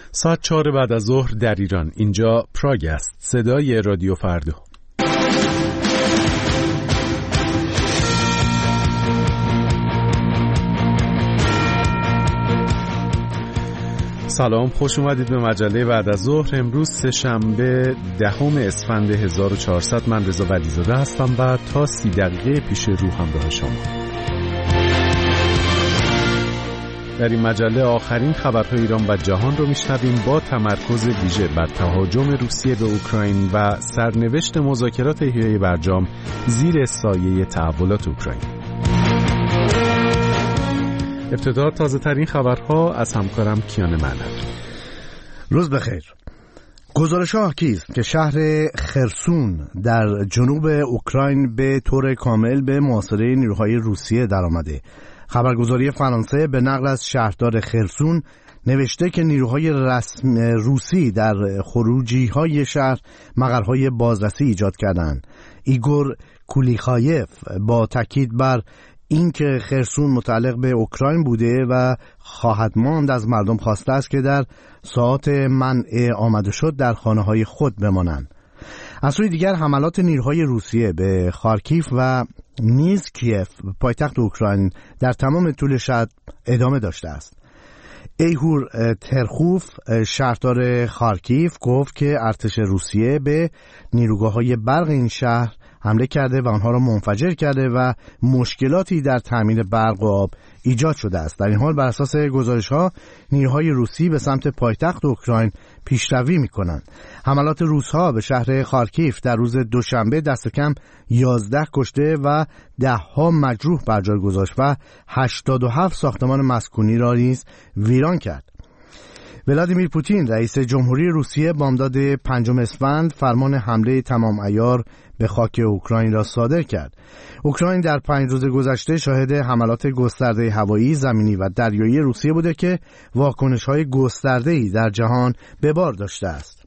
ساعت 4 بعد از ظهر در ایران. اینجا پراگ است، صدای رادیو فردا. سلام، خوش اومدید به مجله بعد از ظهر. امروز سه‌شنبه 10 اسفند 1400. من رضا ولیزاده هستم و تا 30 دقیقه پیش رو همراه شما. در این مجله آخرین خبرهای ایران و جهان رو میشنویم با تمرکز ویژه بر تهاجم روسیه به اوکراین و سرنوشت مذاکرات احیای برجام زیر سایه تحولات اوکراین. ابتدا تازه ترین خبرها از همکارم کیان ملک. روز بخیر. گزارش ها حاکی است که شهر خرسون در جنوب اوکراین به طور کامل به محاصره نیروهای روسیه درآمده. خبرگزاری فرانسه به نقل از شهردار خرسون نوشته که نیروهای روسی در خروجی‌های شهر مقرهای بازرسی ایجاد کردند. ایگور کولیخایف با تاکید بر اینکه خرسون متعلق به اوکراین بوده و خواهد ماند از مردم خواسته است که در ساعات منع آمده شد در خانه‌های خود بمانند. از سوی دیگر حملات نیروهای روسیه به خارکیف و نیز کیف پایتخت اوکراین در تمام طول شب ادامه داشته است. ایهور ترخوف شهردار خارکیف گفت که ارتش روسیه به نیروگاه‌های برق این شهر حمله کرده و آنها را منفجر کرده و مشکلاتی در تامین برق و آب ایجاد شده است. در این حال بر اساس گزارش‌ها نیروهای روسی به سمت پایتخت اوکراین پیشروی می‌کنند. حملات روس‌ها به شهر خارکیف در روز دوشنبه دست کم 11 کشته و 10 مجروح بر جای گذاشت و 87 ساختمان مسکونی را نیز ویران کرد. ولادیمیر پوتین رئیس جمهوری روسیه بامداد 5 اسفند فرمان حمله تمام عیار به خاک اوکراین را صادر کرد. اوکراین در 5 روز گذشته شاهد حملات گسترده هوایی، زمینی و دریایی روسیه بوده که واکنش‌های گسترده‌ای در جهان به بار داشته است.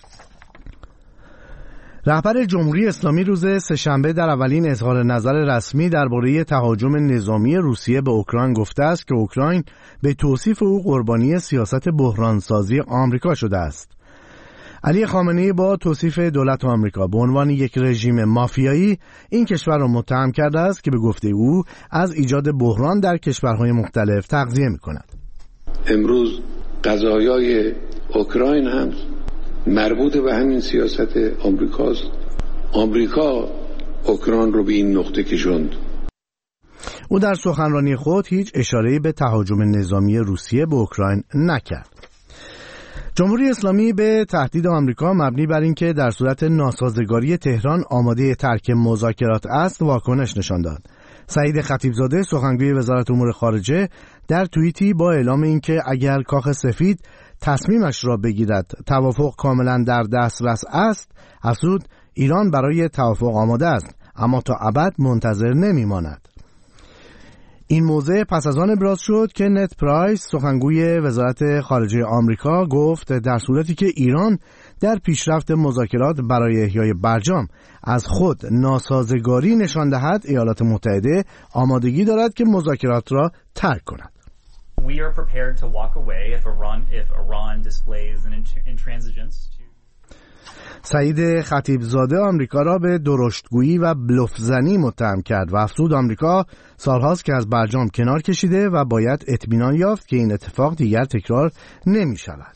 رهبر جمهوری اسلامی روز سه‌شنبه در اولین اظهار نظر رسمی درباره تهاجم نظامی روسیه به اوکراین گفته است که اوکراین به توصیف او قربانی سیاست بحرانسازی آمریکا شده است. علی خامنه‌ای با توصیف دولت آمریکا به عنوان یک رژیم مافیایی این کشور را متهم کرده است که به گفته او از ایجاد بحران در کشورهای مختلف تغذیه می‌کند. امروز قضایای اوکراین هم مربوط به همین سیاست آمریکاست. آمریکا اوکراین رو به این نقطه کشوند. او در سخنرانی خود هیچ اشاره‌ای به تهاجم نظامی روسیه به اوکراین نکرد. جمهوری اسلامی به تهدید آمریکا مبنی بر اینکه در صورت ناسازگاری تهران آماده ترک مذاکرات است واکنش نشان داد. سعید خطیبزاده سخنگوی وزارت امور خارجه در توییتی با اعلام اینکه اگر کاخ سفید تصمیمش را بگیرد توافق کاملا در دسترس است، افزود ایران برای توافق آماده است اما تا ابد منتظر نمیماند. این موضوع پس از آن ابراز شد که نت پرایس سخنگوی وزارت خارجه آمریکا گفت در صورتی که ایران در پیشرفت مذاکرات برای احیای برجام از خود ناسازگاری نشان دهد، ایالات متحده آمادگی دارد که مذاکرات را ترک کند. We are prepared to walk away if Iran displays an intransigence. سعید خطیبزاده آمریکا را به درشتگویی و بلوفزنی متهم کرد و افزود آمریکا سالهاست که از برجام کنار کشیده و باید اطمینان یافت که این اتفاق دیگر تکرار نمی شود.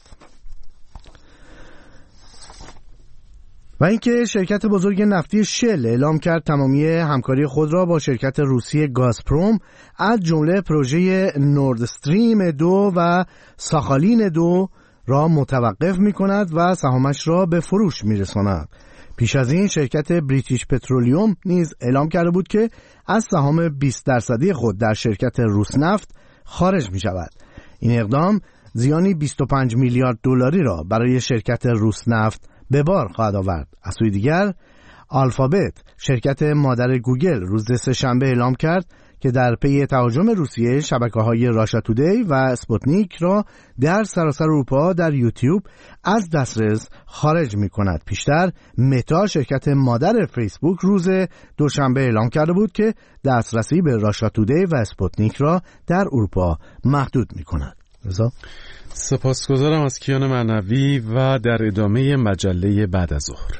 و اینکه شرکت بزرگ نفتی شل اعلام کرد تمامی همکاری خود را با شرکت روسی گازپروم از جمله پروژه نورد استریم 2 و ساخالین 2 را متوقف می کند و سهامش را به فروش می رساند. پیش از این شرکت بریتیش پترولیوم نیز اعلام کرده بود که از سهام 20% خود در شرکت روسنفت خارج می شود. این اقدام زیانی 25 میلیارد دلاری را برای شرکت روسنفت به بار خواهد آورد. از سوی دیگر آلفابت شرکت مادر گوگل روز سه‌شنبه اعلام کرد که در پی تهاجم روسیه شبکه‌های راشا تودی و اسپوتنیک را در سراسر اروپا در یوتیوب از دسترس خارج می‌کند. پیشتر متا شرکت مادر فیسبوک روز دوشنبه اعلام کرده بود که دسترسی به راشا تودی و اسپوتنیک را در اروپا محدود می‌کند. رضا؟ سپاسگزارم از کیان معنوی و در ادامه مجله بعد از ظهر.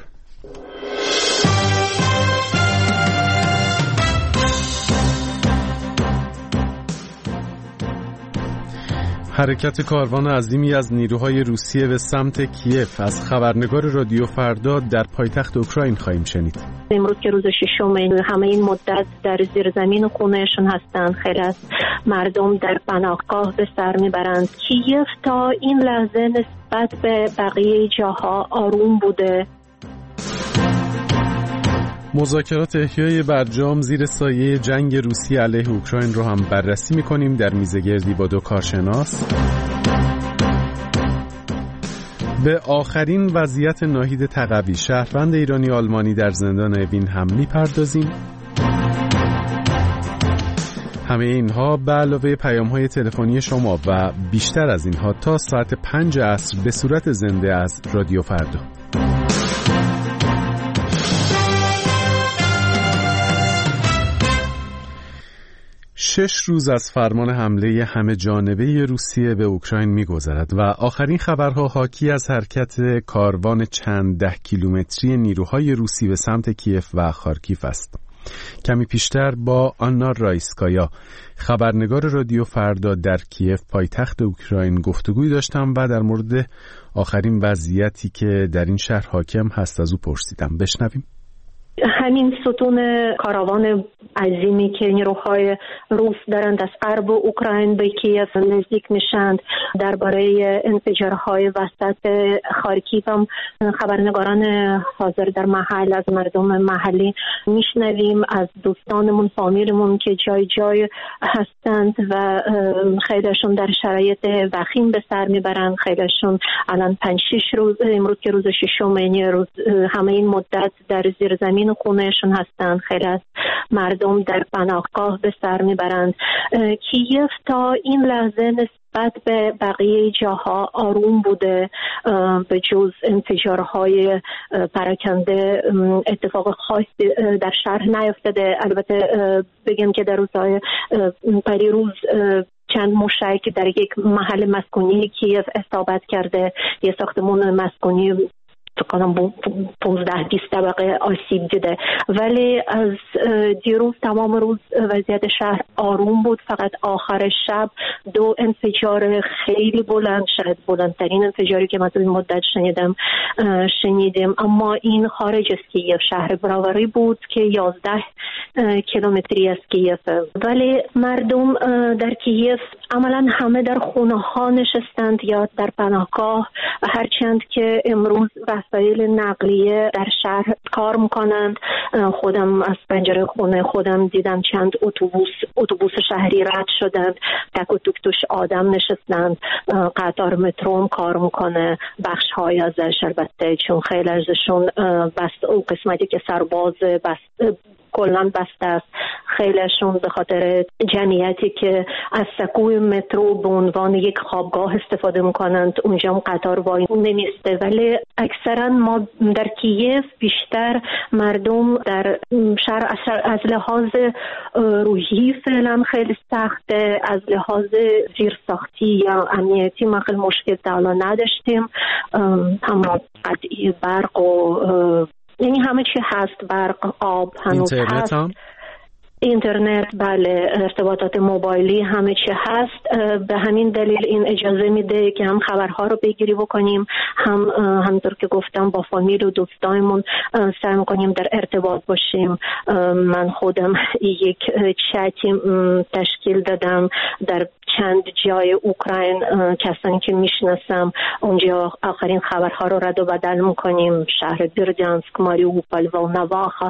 حرکت کاروان عظیمی از نیروهای روسیه به سمت کیف از خبرنگار رادیو فردا در پایتخت اوکراین خواهیم شنید. امروز که روز ششم، همه این مدت در زیر زمین و خونهشون هستن. خیلی از مردم در پناهگاه به سر میبرند. کیف تا این لحظه نسبت به بقیه جاها آروم بوده. مذاکرات احیای برجام زیر سایه جنگ روسیه علیه اوکراین رو هم بررسی می‌کنیم در میزگردی با دو کارشناس. به آخرین وضعیت ناهید تقوی، شهروند ایرانی آلمانی در زندان اوین هم می‌پردازیم. همه اینها به علاوه پیام‌های تلفنی شما و بیشتر از اینها تا ساعت 5 عصر به صورت زنده از رادیو فردا. 6 روز از فرمان حمله همه جانبه روسیه به اوکراین می‌گذرد و آخرین خبرها حاکی از حرکت کاروان چند ده کیلومتری نیروهای روسی به سمت کیف و خارکیف است. کمی پیشتر با آنا رایسکایا، خبرنگار رادیو فردا در کیف پایتخت اوکراین، گفتگوی داشتم و در مورد آخرین وضعیتی که در این شهر حاکم هست از او پرسیدم. بشنویم. همین ستون کاروان عظیمی که نیروهای روس دارند از غرب اوکراین به کیف نزدیک میشند، درباره انفجارهای وسط خارکیف هم خبرنگاران حاضر در محل از مردم محلی میشنویم، از دوستانمون، فامیلمون که جای جای هستند و خیلیشون در شرایط وخیم به سر میبرند. خیلیشون الان 5-6 روز، امروز که روز ششم، یعنی روز همه این مدت در زیر زمین و خونهشون هستند. خیلی از مردم در پناهگاه به سر میبرند. کیف تا این لحظه نسبت به بقیه جاها آروم بوده، به جز انفجارهای پراکنده اتفاق خاصی در شهر نیفتاده. البته بگم که در روزهای پریروز چند موشک در یک محل مسکونی کیف اصابت کرده. یه ساختمان مسکونی فکرم 15-20 طبقه آسیب دیده، ولی از دیروز تمام روز وضعیت شهر آروم بود. فقط آخر شب 2 انفجار خیلی بلند، شاید بلندترین انفجاری که من تو این مدت شنیدیم، اما این خارج از کیف، شهر براوری بود که 11 کیلومتری از کیف. ولی مردم در کیف عملا همه در خونه ها نشستند یا در پناهگاه، هرچند که امروز وسایل نقلیه در شهر کار میکنند. خودم از پنجره خونه خودم دیدم چند اتوبوس شهری رد شدند، تک و توک توش آدم نشستند. قطار مترو کار میکنه، بخش های ازش البته چون خیلی ازشون بس اون قسمتی که سرباز بس کلان بسته است. خیلیشون به خاطر جمعیتی که از سکوی مترو به عنوان یک خوابگاه استفاده میکنند، اونجا هم قطار وای نمیسته. ولی اکثرا ما در کیف بیشتر مردم در شهر از لحاظ روحی فعلا خیلی سخته، از لحاظ زیرساختی یا امنیتی ما خیلی مشکل تا حالا نداشتیم. اما قطعی برق و یعنی همه چی هست، برق، آب هنوز هست، اینترنت، بله، ارتباطات موبایلی، همه چی هست. به همین دلیل این اجازه میده که هم خبرها رو بگیری بکنیم، همونطور که گفتم با فامیل و دوستایمون سعی میکنیم در ارتباط باشیم. من خودم یک چتی تشکیل دادم در چند جای اوکراین، کسانی که میشناسم اونجا آخرین خبرها رو رد و بدل میکنیم، شهر بیردянسک، ماریوپول، والنواخا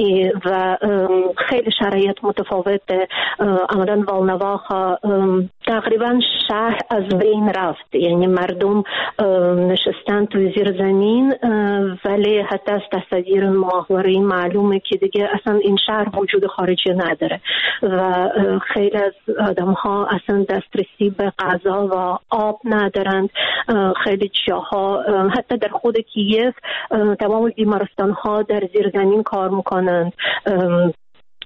و خیلی شرایط متفاوته. عملاً والنواخا تقریبا شهر از بین رفت، یعنی مردم نشستن توی زیر زمین، ولی حتی از تصاویر ماهواره‌ای معلومه که دیگه اصلا این شهر وجود خارجی نداره و خیلی از آدم‌ها اصلا دسترسی به غذا و آب ندارند. خیلی جاها حتی در خود کیف تمام بیمارستان‌ها در زیر زمین کار میکنند.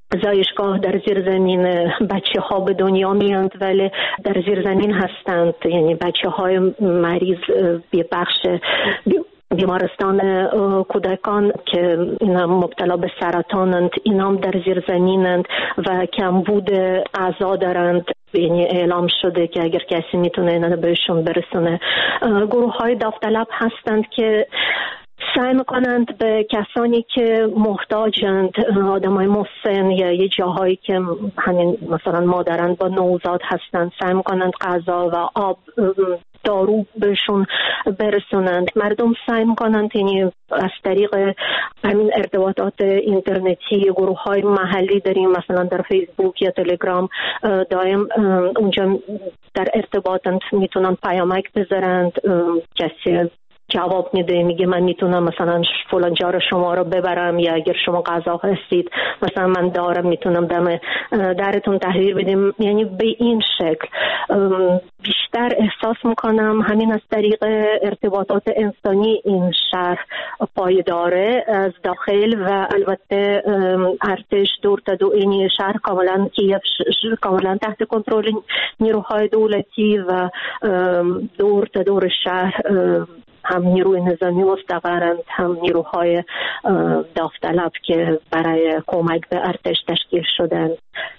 زایشگاه در زیر زمین بچه ها به دنیا میاند ولی در زیر زمین هستند، یعنی بچه های مریض به بخش بیمارستان کودکان که اینا مبتلا به سرطانند، اینا هم در زیر زمینند و کمبود غذا دارند. یعنی اعلام شده که اگر کسی میتونه اینا بهشون برسونه. گروه های داوطلب هستند که سعی میکنند به کسانی که محتاجند، آدمای مسن یا یه جاهایی که همین مثلا مادران با نوزاد هستند، سعی میکنند غذا و آب، دارو بهشون برسونند. مردم سعی میکنند یعنی از طریق همین ارتباطات اینترنتی، گروه های محلی داریم مثلا در فیسبوک یا تلگرام، دائم اونجا در ارتباطند، میتونن پیامک بذارند، کسی جواب میده میگه من میتونم مثلا فلان جا رو شما رو ببرم، یا اگر شما غذا هستید مثلا من دارم میتونم دم درتون تحویل بدیم. یعنی به این شکل بیشتر احساس میکنم همین از طریق ارتباطات انسانی این شهر پایداره از داخل، و البته ارتش دور تا دور این شهر کاملا کیف کاملا تحت کنترل نیروهای دولتی و دور تا دور شهر هم نیروی نظامی مستقرند، هم نیروهای داوطلب که برای کمک به ارتش تشکیل شدن.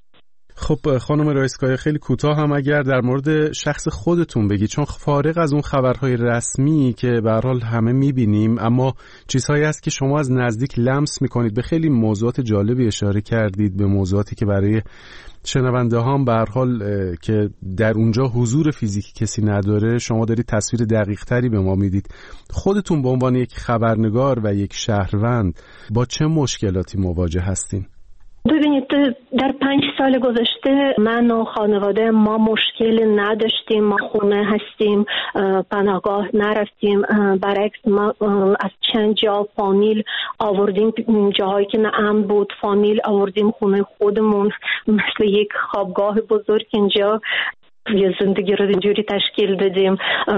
خب خانم رایسکایا، خیلی کوتاه هم اگر در مورد شخص خودتون بگی، چون فارغ از اون خبرهای رسمی که به هر حال همه میبینیم، اما چیزهایی هست که شما از نزدیک لمس میکنید. به خیلی موضوعات جالبی اشاره کردید، به موضوعاتی که برای شنونده هم به هر حال که در اونجا حضور فیزیکی کسی نداره، شما دارید تصویر دقیق تری به ما میدید. خودتون به عنوان یک خبرنگار و یک شهروند با چه مشکلاتی مواجه هستین؟ ببینید در 5 سال گذشته من و خانواده ما مشکل نداشتیم، ما خونه هستیم، پناهگاه نرفتیم، برعکس ما از چند جا فامیل آوردیم، جاهایی که نه امن بود فامیل آوردیم خونه خودمون، مثل یک خوابگاه بزرگ اینجا یه زندگی رو اینجوری تشکیل دادیم.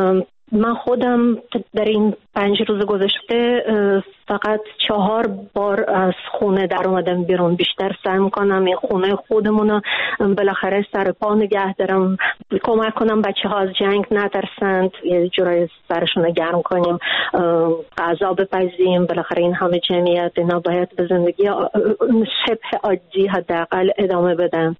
من خودم در این 5 روز گذشته فقط 4 بار از خونه در اومدم بیرون. بیشتر سعی میکنم این خونه خودمون بالاخره سر پا نگه دارم، کمک کنم بچه ها از جنگ نترسند، یه جورای سرشون گرم کنیم، غذا بپزیم. بالاخره این همه جمعیت اینا باید به زندگی شبه عادی حداقل ادامه بدن.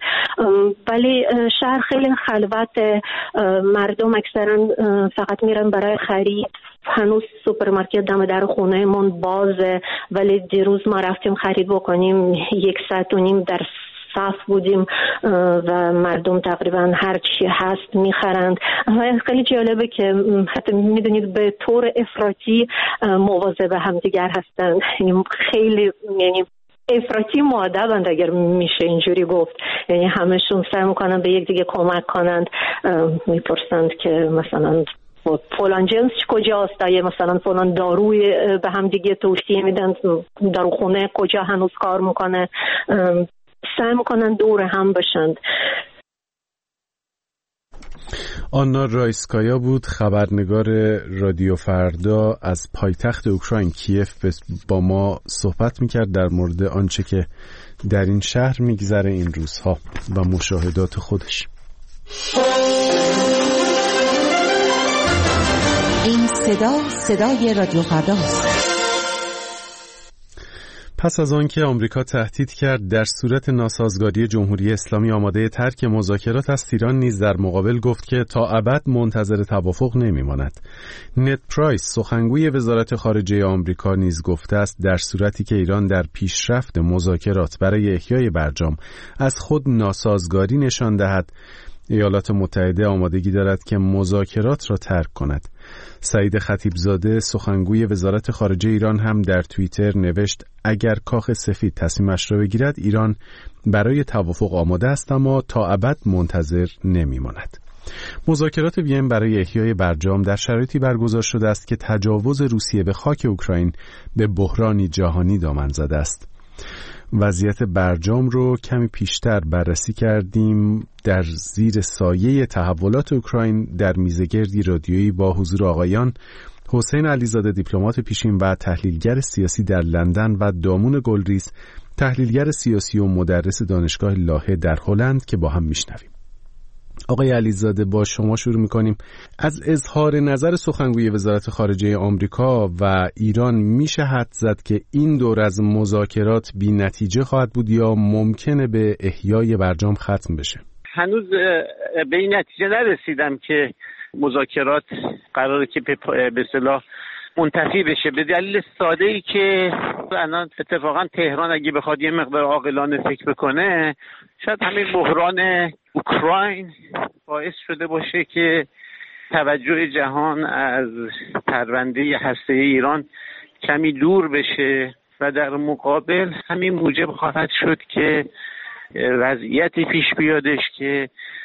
ولی شهر خیلی خلوت، مردم اکثرا فقط میرن برای خرید. هنوز سوپرمارکت دم در خونه من بازه، ولی دیروز ما رفتیم خرید بکنیم 1.5 ساعت در صف بودیم و مردم تقریبا هر چی هست میخرند. و خیلی جالبه که حتی میدونید به طور افراطی مواظب همدیگر هستند، خیلی یعنی افراطی مؤدبند اگر میشه اینجوری گفت، یعنی همشون سعی میکنن به یکدیگه کمک کنند، میپرسند که مثلا فلان جنس کجاست، یا مثلا فلان داروی به هم دیگه توصیه میدن، داروخونه کجا هنوز کار میکنه، سعی میکنن دور هم بشند. آنا رایسکایا بود، خبرنگار رادیو فردا از پایتخت اوکراین کیف، با ما صحبت میکرد در مورد آنچه که در این شهر میگذره این روزها و مشاهدات خودش. این صدای رادیو فرداست. پس از آنکه آمریکا تهدید کرد در صورت ناسازگاری جمهوری اسلامی آماده ترک مذاکرات است، ایران نیز در مقابل گفت که تا ابد منتظر توافق نمی‌ماند. نت پرایس سخنگوی وزارت خارجه آمریکا نیز گفته است در صورتی که ایران در پیشرفت مذاکرات برای احیای برجام از خود ناسازگاری نشان دهد، ایالات متحده آمادگی دارد که مذاکرات را ترک کند. سعید خطیبزاده سخنگوی وزارت خارجه ایران هم در توییتر نوشت اگر کاخ سفید تصمیمش را بگیرد ایران برای توافق آماده است، اما تا ابد منتظر نمی‌ماند. مذاکرات وین برای احیای برجام در شرایطی برگزار شده است که تجاوز روسیه به خاک اوکراین به بحرانی جهانی دامن زده است. وضعیت برجام رو کمی پیشتر بررسی کردیم در زیر سایه تحولات اوکراین در میزگردی رادیویی با حضور آقایان حسین علیزاده دیپلمات پیشین و تحلیلگر سیاسی در لندن و دامون گلریز تحلیلگر سیاسی و مدرس دانشگاه لاهه در هلند که با هم میشنویم. آقای علیزاده، با شما شروع میکنیم. از اظهار نظر سخنگوی وزارت خارجه آمریکا و ایران میشه حدس زد که این دور از مذاکرات بی نتیجه خواهد بود یا ممکنه به احیای برجام ختم بشه؟ هنوز به این نتیجه نرسیدم که مذاکرات قراره که به اصطلاح منتفی بشه، به دلیل ساده ای که الان اتفاقا تهران اگه بخواد یه مقدار عاقلانه فکر بکنه، شاید همین بحران اوکراین باعث شده باشه که توجه جهان از پرونده هسته‌ای ایران کمی دور بشه و در مقابل همین موجب خواهد شد که وضعیتی پیش بیادش که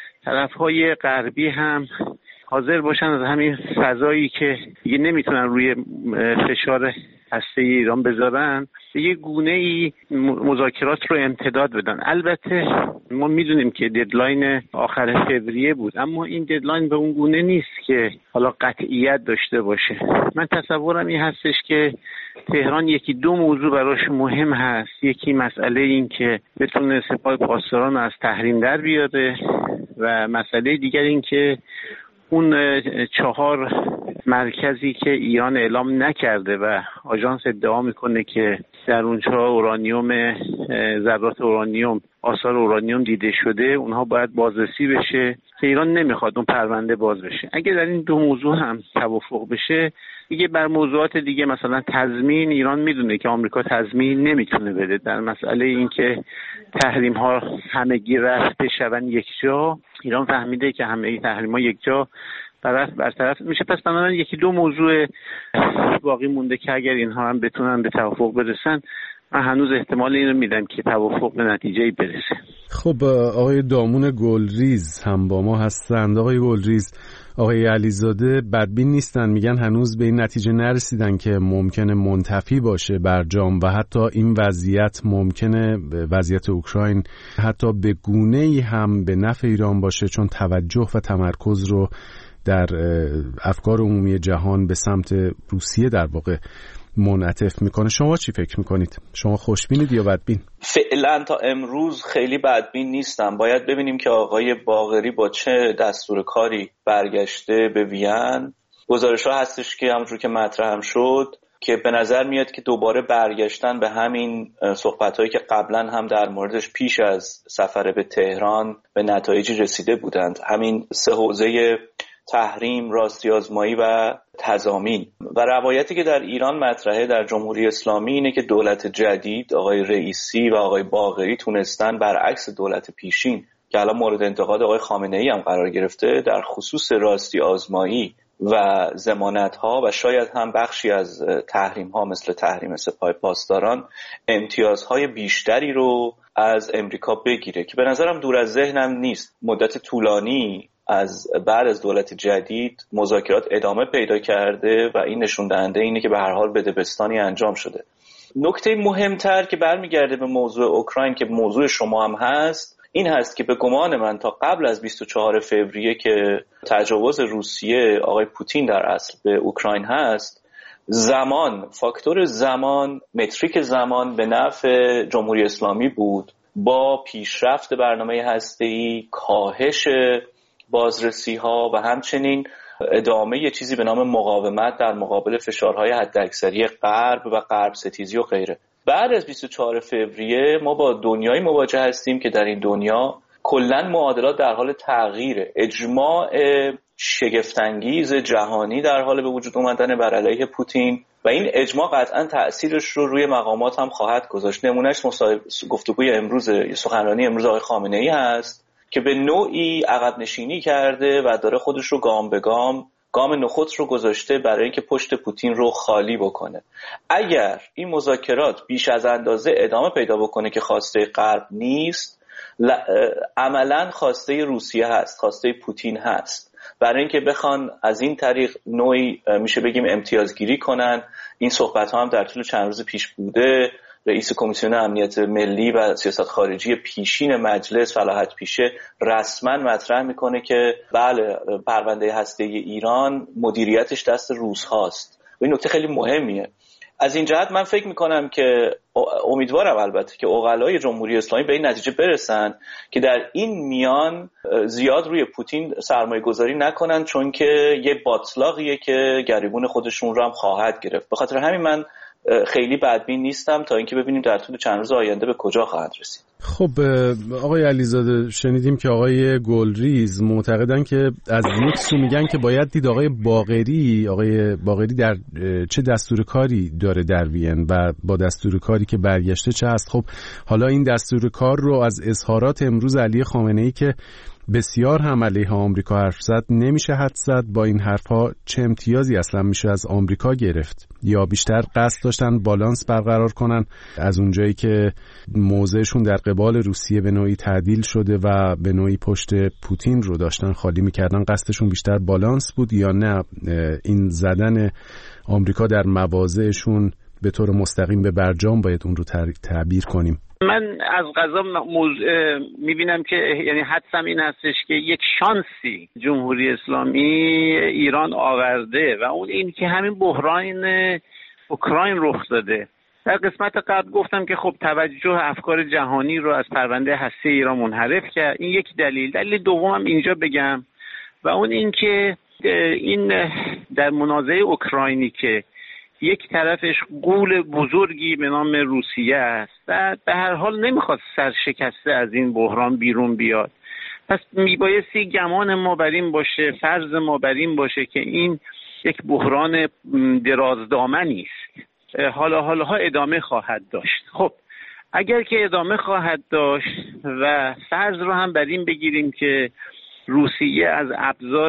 طرف‌های غربی هم حاضر باشن از همین فضایی که دیگه نمیتونن روی فشار هسته‌ای ایران بذارن به یه گونه‌ای مذاکرات رو امتداد بدن. البته ما میدونیم که ددلاین آخر فوریه بود، اما این ددلاین به اون گونه نیست که حالا قطعیت داشته باشه. من تصورم این هستش که تهران یکی دو موضوع براش مهم هست. یکی مسئله این که بتونه سپاه پاسداران از تحریم در بیاره و مسئله دیگر این که اون 4 مرکزی که ایران اعلام نکرده و آژانس ادعا میکنه که در اونجا اورانیوم، ذرات اورانیوم، آثار اورانیوم دیده شده، اونها باید بازرسی بشه که ایران نمیخواد اون پرونده باز بشه. اگه در این دو موضوع هم توافق بشه، دیگه بر موضوعات دیگه مثلا تضمین، ایران میدونه که آمریکا تضمین نمیتونه بده در مسئله این که تحریم ها همگی رفته شون یک جا. ایران فهمیده که همه تحریم ها یک جا برطرف میشه. پس بنابراین یکی دو موضوع باقی مونده که اگر اینها هم بتونن به توافق برسن، من هنوز احتمال اینو میدم که توافق به نتیجه‌ای برسه. خب آقای دامون گلریز هم با ما هستند. آقای گلریز، آقای علیزاده بدبین نیستن، میگن هنوز به این نتیجه نرسیدن که ممکنه منتفی باشه برجام و حتی این وضعیت ممکنه، وضعیت اوکراین، حتی به گونه‌ای هم به نفع ایران باشه، چون توجه و تمرکز رو در افکار عمومی جهان به سمت روسیه در واقع منعطف میکنه. شما چی فکر میکنید؟ شما خوشبینید یا بدبین؟ فعلا تا امروز خیلی بدبین نیستم. باید ببینیم که آقای باقری با چه دستور کاری برگشته به وین. گزارش‌ها هستش که همونجور که مطرح هم شد که به نظر میاد که دوباره برگشتن به همین صحبت‌هایی که قبلا هم در موردش پیش از سفر به تهران به نتایجی رسیده بودند. همین 3 حوزه تحریم، راستی آزمایی و تضامین. و روایتی که در ایران مطرحه در جمهوری اسلامی اینه که دولت جدید، آقای رئیسی و آقای باقری، تونستن برعکس دولت پیشین که الان مورد انتقاد آقای خامنه‌ای هم قرار گرفته در خصوص راستی آزمایی و ضمانت‌ها و شاید هم بخشی از تحریم‌ها مثل تحریم سپاه پاسداران امتیازهای بیشتری رو از امریکا بگیره که به نظرم دور از ذهنم نیست. مدت طولانی از بعد از دولت جدید مذاکرات ادامه پیدا کرده و این نشون دهنده اینه که به هر حال بدبستانی انجام شده. نکته مهمتر که برمیگرده به موضوع اوکراین که موضوع شما هم هست، این هست که به گمان من تا قبل از 24 فوریه که تجاوز روسیه آقای پوتین در اصل به اوکراین هست، زمان، فاکتور زمان، متریک زمان به نفع جمهوری اسلامی بود با پیشرفت برنامه هسته‌ای، کاهش بازرسی ها و همچنین ادامه یه چیزی به نام مقاومت در مقابل فشارهای حداکثری غرب و غرب ستیزی و غیره. بعد از 24 فوریه ما با دنیایی مواجه هستیم که در این دنیا کلاً معادلات در حال تغییره. اجماع شگفت‌انگیز جهانی در حال به وجود اومدن بر علیه پوتین و این اجماع قطعاً تأثیرش رو روی مقامات هم خواهد گذاشت. نمونهش گفتگوی امروز، سخنرانی امروز آقای خامنه‌ای هست که به نوعی عقب نشینی کرده و داره خودش رو گام به گام نخست رو گذاشته برای اینکه پشت پوتین رو خالی بکنه. اگر این مذاکرات بیش از اندازه ادامه پیدا بکنه که خواسته غرب نیست، عملاً خواسته روسیه هست، خواسته پوتین هست، برای اینکه بخوان از این طریق نوعی میشه بگیم امتیازگیری کنن. این صحبت ها هم در طول چند روز پیش بوده. رئیس کمیسیون امنیت ملی و سیاست خارجی پیشین مجلس فلاحت پیشه رسما مطرح میکنه که بله، پرونده هسته‌ای ایران مدیریتش دست روس هاست. این نکته خیلی مهمیه. از این جهت من فکر میکنم که امیدوارم البته که عقلای جمهوری اسلامی به این نتیجه برسن که در این میان زیاد روی پوتین سرمایه گذاری نکنن، چون که یه باطلاقیه که گریبون خودشون رو هم خواهد گرفت. به خاطر همین من خیلی بدبین نیستم تا اینکه ببینیم در طول چند روز آینده به کجا خواهد رسید. خب آقای علیزاده، شنیدیم که آقای گلریز معتقدن که از یک سو میگن که باید دید آقای باقری در چه دستور کاری داره در وین و با دستور کاری که برگشته چه هست. خب حالا این دستور کار رو از اظهارات امروز علی خامنه‌ای که بسیار هم علیه آمریکا حرف زد نمیشه حد زد. با این حرفها چه امتیازی اصلا میشه از آمریکا گرفت؟ یا بیشتر قصد داشتن بالانس برقرار کنن از اونجایی که موضعشون در قبال روسیه به نوعی تعدیل شده و به نوعی پشت پوتین رو داشتن خالی میکردن، قصدشون بیشتر بالانس بود یا نه این زدن آمریکا در مواضعشون به طور مستقیم به برجام باید اون رو تعبیر کنیم؟ من از قضا میبینم که یعنی حدسم این هستش که یک شانسی جمهوری اسلامی ایران آورده و اون این که همین بحران اوکراین رخ داده. در قسمت قبل گفتم که خب توجه افکار جهانی رو از پرونده هسته ایران منحرف کرد. این یک دلیل دومم اینجا بگم و اون این که این در منازعه اوکراینی که یک طرفش غول بزرگی به نام روسیه است و به هر حال نمیخواد سرشکسته از این بحران بیرون بیاد، پس میبایستی گمان ما بر این باشه، فرض ما بر این باشه که این یک بحران درازدامنی است، حالا ادامه خواهد داشت. خب اگر که ادامه خواهد داشت و فرض رو هم بر این بگیریم که روسیه از ابزار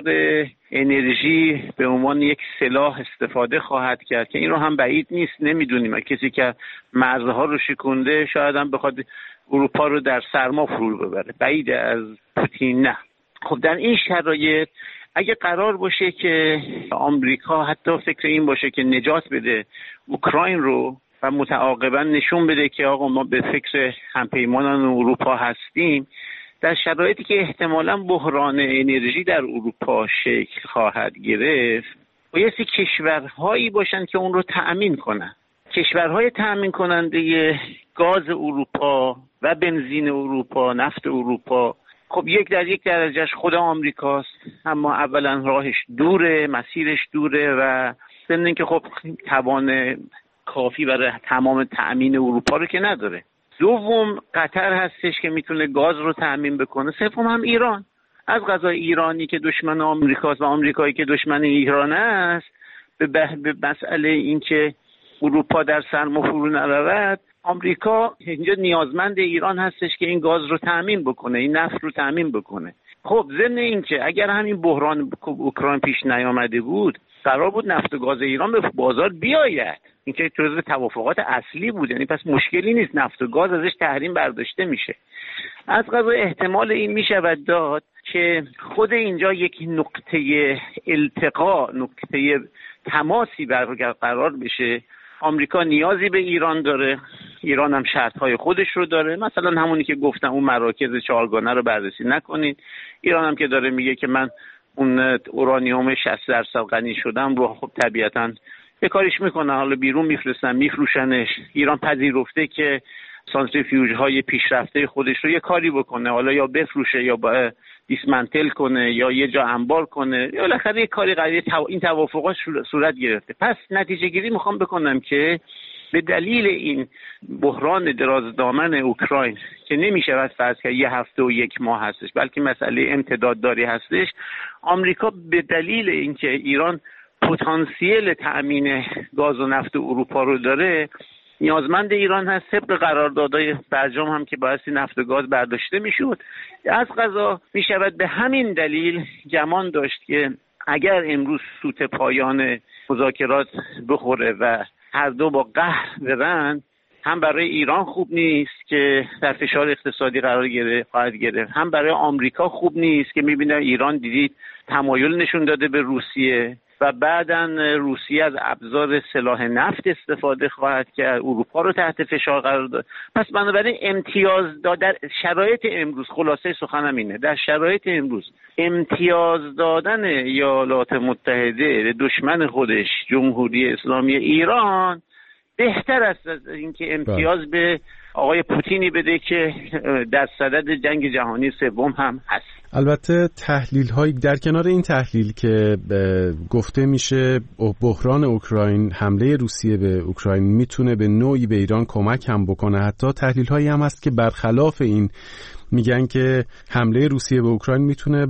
انرژی به عنوان یک سلاح استفاده خواهد کرد که این رو هم بعید نیست، نمیدونیم، کسی که مرزها رو شکنده شاید هم بخواد اروپا رو در سرما فرو ببره، بعید از پوتین نه. خب در این شرایط اگه قرار باشه که آمریکا حتی فکر این باشه که نجات بده اوکراین رو و متعاقبا نشون بده که آقا ما به فکر همپیمانان اروپا هستیم، در شرایطی که احتمالاً بحران انرژی در اروپا شکل خواهد گرفت، بایستی کشورهایی باشن که اون رو تأمین کنن. کشورهای تأمین کننده گاز اروپا و بنزین اروپا، نفت اروپا، خب یک درجهش خود آمریکاست، اما اولا راهش دوره، مسیرش دوره و ضمن اینکه خب توان کافی برای تمام تأمین اروپا رو که نداره. دوم قطر هستش که میتونه گاز رو تأمین بکنه. سوم هم ایران. از قضا ایرانی که دشمن آمریکاست و آمریکایی که دشمن ایران است، به مسئله این که اروپا در سرما فرو نرود، آمریکا اینجا نیازمند ایران هستش که این گاز رو تأمین بکنه، این نفت رو تأمین بکنه. خب ضمن این که اگر همین بحران اوکراین پیش نیامده بود، قرار بود نفت و گاز ایران به بازار بیاید. این که جزو توافقات اصلی بود، یعنی پس مشکلی نیست، نفت و گاز ازش تحریم برداشته میشه. از قضا احتمال این میشود داد که خود اینجا یک نقطه التقا، نقطه تماسی برقرار بشه. آمریکا نیازی به ایران داره، ایران هم شرطهای خودش رو داره، مثلا همونی که گفتم اون مراکز چهارگانه رو بررسی نکنید. ایران هم که داره میگه که من اون اورانیوم 60% غنی شدم رو خب طبیعتاً به کارش میکنه، حالا بیرون میفرستن میفروشنش. ایران پذیرفته که سانتریفیوژ های پیشرفته خودش رو یه کاری بکنه، حالا یا بفروشه یا دیسمنتل کنه یا یه جا انبار کنه، یا بالاخره یه کاری قضیه این توافقات صورت گرفته. پس نتیجه گیری میخوام بکنم که به دلیل این بحران درازدامن اوکراین که نمیشه فرض کرد یه هفته و یک ماه هستش، بلکه مسئله امتدادداری هستش، آمریکا به دلیل اینکه ایران پتانسیل تأمین گاز و نفت اروپا رو داره، نیازمند ایران هست. طبق قراردادهای برجام هم که بایستی نفت و گاز برداشته میشد. از قضا میشود به همین دلیل گمان داشت که اگر امروز سوت پایان مذاکرات بخوره و هر دو با قهر برن، هم برای ایران خوب نیست که در فشار اقتصادی قرار خواهد گرفت، هم برای آمریکا خوب نیست که میبینه ایران دیدید تمایل نشون داده به روسیه و بعداً روسیه از ابزار سلاح نفت استفاده خواهد کرد، اروپا رو تحت فشار قرار داد. پس بنابراین امتیاز در شرایط امروز، خلاصه سخنم اینه، در شرایط امروز امتیاز دادن ایالات متحده به دشمن خودش جمهوری اسلامی ایران بهتر است از اینکه امتیاز به آقای پوتینی بده که در صدد جنگ جهانی سوم هم هست. البته تحلیل های در کنار این تحلیل که گفته میشه بحران اوکراین، حمله روسیه به اوکراین میتونه به نوعی به ایران کمک هم بکنه، حتی تحلیل هایی هم هست که برخلاف این میگن که حمله روسیه به اوکراین میتونه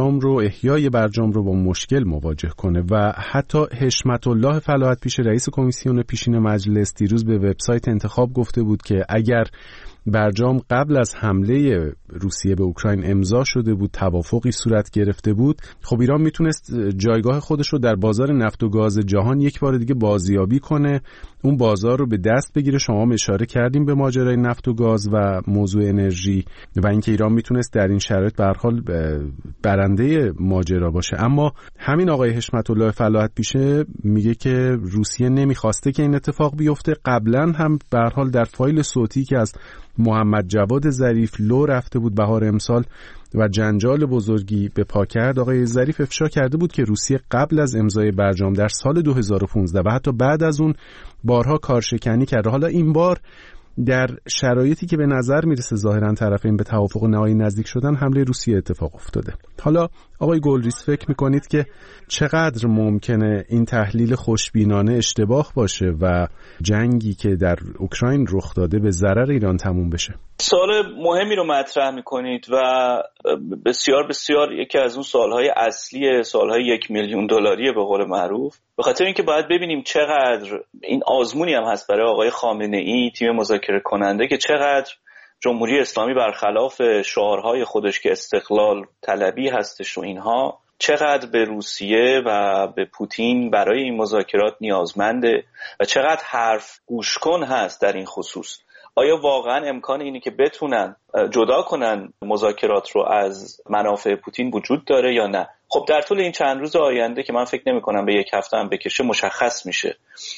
احیای برجام رو با مشکل مواجه کنه و حتی حشمت الله فلاحت پیش رئیس کمیسیون پیشین مجلس دیروز به وبسایت انتخاب گفته بود که اگر برجام قبل از حمله روسیه به اوکراین امضا شده بود، توافقی صورت گرفته بود، خب ایران میتونست جایگاه خودش رو در بازار نفت و گاز جهان یک بار دیگه بازیابی کنه، اون بازار رو به دست بگیره. شما هم اشاره کردیم به ماجرای نفت و گاز و موضوع انرژی و اینکه ایران میتونست در این شرایط به هر حال برنده ماجرا باشه. اما همین آقای حشمت الله فلاحت پیشه میگه که روسیه نمیخواسته که این اتفاق بیفته. قبلا هم به هر حال در فایل صوتی که از محمد جواد ظریف لو رفته بود بهار امسال و جنجال بزرگی به پا کرد، آقای ظریف افشا کرده بود که روسیه قبل از امضای برجام در سال 2015 و حتی بعد از اون بارها کارشکنی کرده. حالا این بار در شرایطی که به نظر میرسه ظاهرا طرفین به توافق نهایی نزدیک شدن، حمله روسیه اتفاق افتاده. حالا آقای گلریز فکر میکنید که چقدر ممکنه این تحلیل خوشبینانه اشتباه باشه و جنگی که در اوکراین رخ داده به ضرر ایران تموم بشه؟ سوال مهمی رو مطرح میکنید و بسیار بسیار یکی از اون سوالهای اصلی، سوالهای $1,000,000 به قول معروف، به خاطر اینکه باید ببینیم چقدر این آزمونی هم هست برای آقای خامنه‌ای، تیم مذاکره کننده، که چقدر جمهوری اسلامی برخلاف شعارهای خودش که استقلال طلبی هستش و اینها، چقدر به روسیه و به پوتین برای این مذاکرات نیازمنده و چقدر حرف گوشکن هست در این خصوص. آیا واقعا امکان اینی که بتونن جدا کنن مذاکرات رو از منافع پوتین وجود داره یا نه؟ خب در طول این چند روز آینده که من فکر نمی کنم به یک هفته هم بکشه مشخص میشه،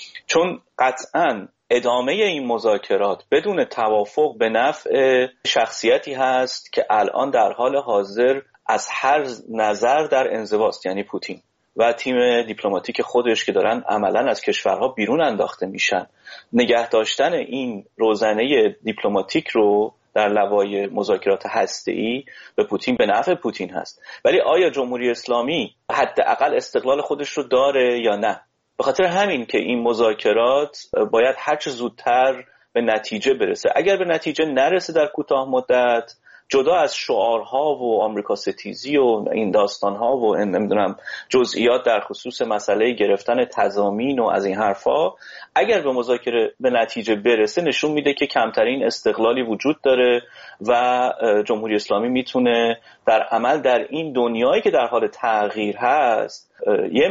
چون قطعاً ادامه این مذاکرات بدون توافق به نفع شخصیتی هست که الان در حال حاضر از هر نظر در انزواست، یعنی پوتین و تیم دیپلماتیک خودش که دارن عملاً از کشورها بیرون انداخته میشن. نگه داشتن این روزنه دیپلماتیک رو در لوای مذاکرات هسته‌ای به پوتین، به نفع پوتین هست. ولی آیا جمهوری اسلامی حداقل استقلال خودش رو داره یا نه؟ به خاطر همین که این مذاکرات باید هرچه زودتر به نتیجه برسه. اگر به نتیجه نرسه در کوتاه مدت، جدا از شعارها و آمریکا ستیزی و این داستانها و نمیدونم جزئیات در خصوص مسئله گرفتن تضامین و از این حرفا، اگر به مذاکره به نتیجه برسه نشون میده که کمترین استقلالی وجود داره و جمهوری اسلامی میتونه در عمل در این دنیایی که در حال تغییر هست یه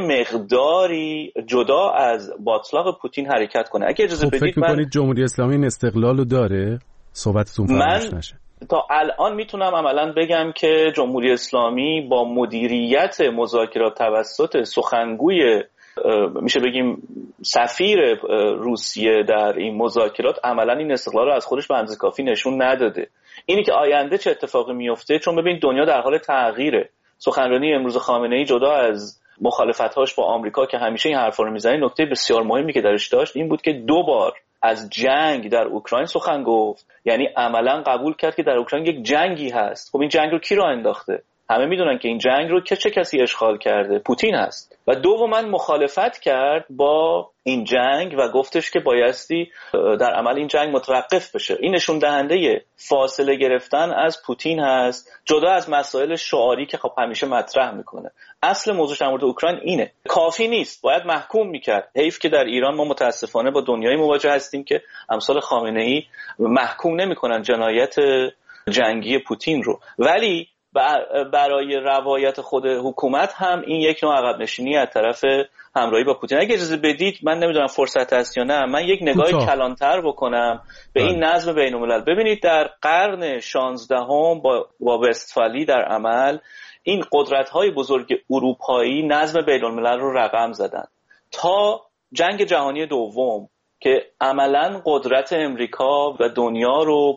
مقداری جدا از باطلاق پوتین حرکت کنه. اگه اجازه بدید، فکر می‌کنید جمهوری اسلامی این استقلالو داره؟ صحبتتون فراموش نشه. تا الان میتونم عملاً بگم که جمهوری اسلامی با مدیریت مذاکرات توسط سخنگوی میشه بگیم سفیر روسیه در این مذاکرات عملاً این استقلال رو از خودش به اندازه کافی نشون نداده. اینی که آینده چه اتفاقی میفته، چون ببین دنیا در حال تغییره. سخنرانی امروز خامنه‌ای جدا از مخالفت‌هاش با آمریکا که همیشه این حرفا رو میزنه، نکته بسیار مهمی که درش داشت این بود که 2 بار از جنگ در اوکراین سخن گفت، یعنی عملاً قبول کرد که در اوکراین یک جنگی هست. خب این جنگ رو کی راه انداخته؟ همه میدونن که این جنگ رو چه کسی اشغال کرده؟ پوتین هست. و دوما مخالفت کرد با این جنگ و گفتش که بایستی در عمل این جنگ متوقف بشه. این نشون دهنده فاصله گرفتن از پوتین هست، جدا از مسائل شعاری که خب همیشه مطرح میکنه. اصل موضوع در مورد اوکراین اینه، کافی نیست، باید محکوم میکرد. حیف که در ایران ما متاسفانه با دنیای مواجه هستیم که امثال خامنه‌ای محکوم نمیکنن جنایت جنگی پوتین رو، ولی برای روایت خود حکومت هم این یک نوع عقب نشینی از طرف همراهی با پوتین. اگه اجازه بدید من نمیدونم فرصت هست یا نه، من یک نگاهی کلانتر بکنم به این نظم بین‌الملل. ببینید در قرن 16 با وستفالی در عمل این قدرت‌های بزرگ اروپایی نظم بین‌الملل رو رقم زدن تا جنگ جهانی دوم که عملاً قدرت امریکا و دنیا رو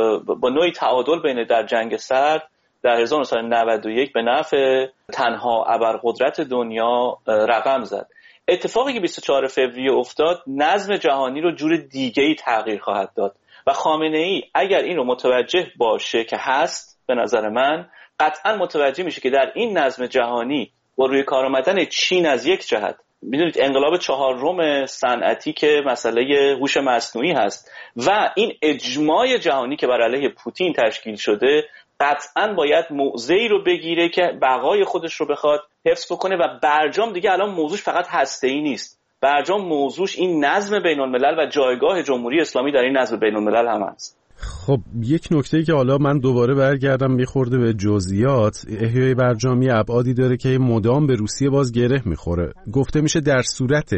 با نوعی تعادل بین در جنگ سرد در 1991 به نفع تنها ابرقدرت دنیا رقم زد. اتفاقی که 24 فوریه افتاد نظم جهانی رو جور دیگه‌ای تغییر خواهد داد و خامنه‌ای اگر این رو متوجه باشه که هست، به نظر من قطعا متوجه میشه که در این نظم جهانی با روی کار آمدن چین از یک جهت، میدونید انقلاب 4 صنعتی که مسئله هوش مصنوعی هست و این اجماع جهانی که بر علیه پوتین تشکیل شده، قطعا باید موضعی رو بگیره که بقای خودش رو بخواد حفظ بکنه و برجام دیگه الان موضوعش فقط هسته‌ای نیست، برجام موضوعش این نظم بین الملل و جایگاه جمهوری اسلامی در این نظم بین الملل هم هست. خب یک نکته‌ای که حالا من دوباره برگردم میخورده به جزئیات، احیای برجامی ابعادی داره که مدام به روسیه باز گره میخوره. گفته میشه در صورت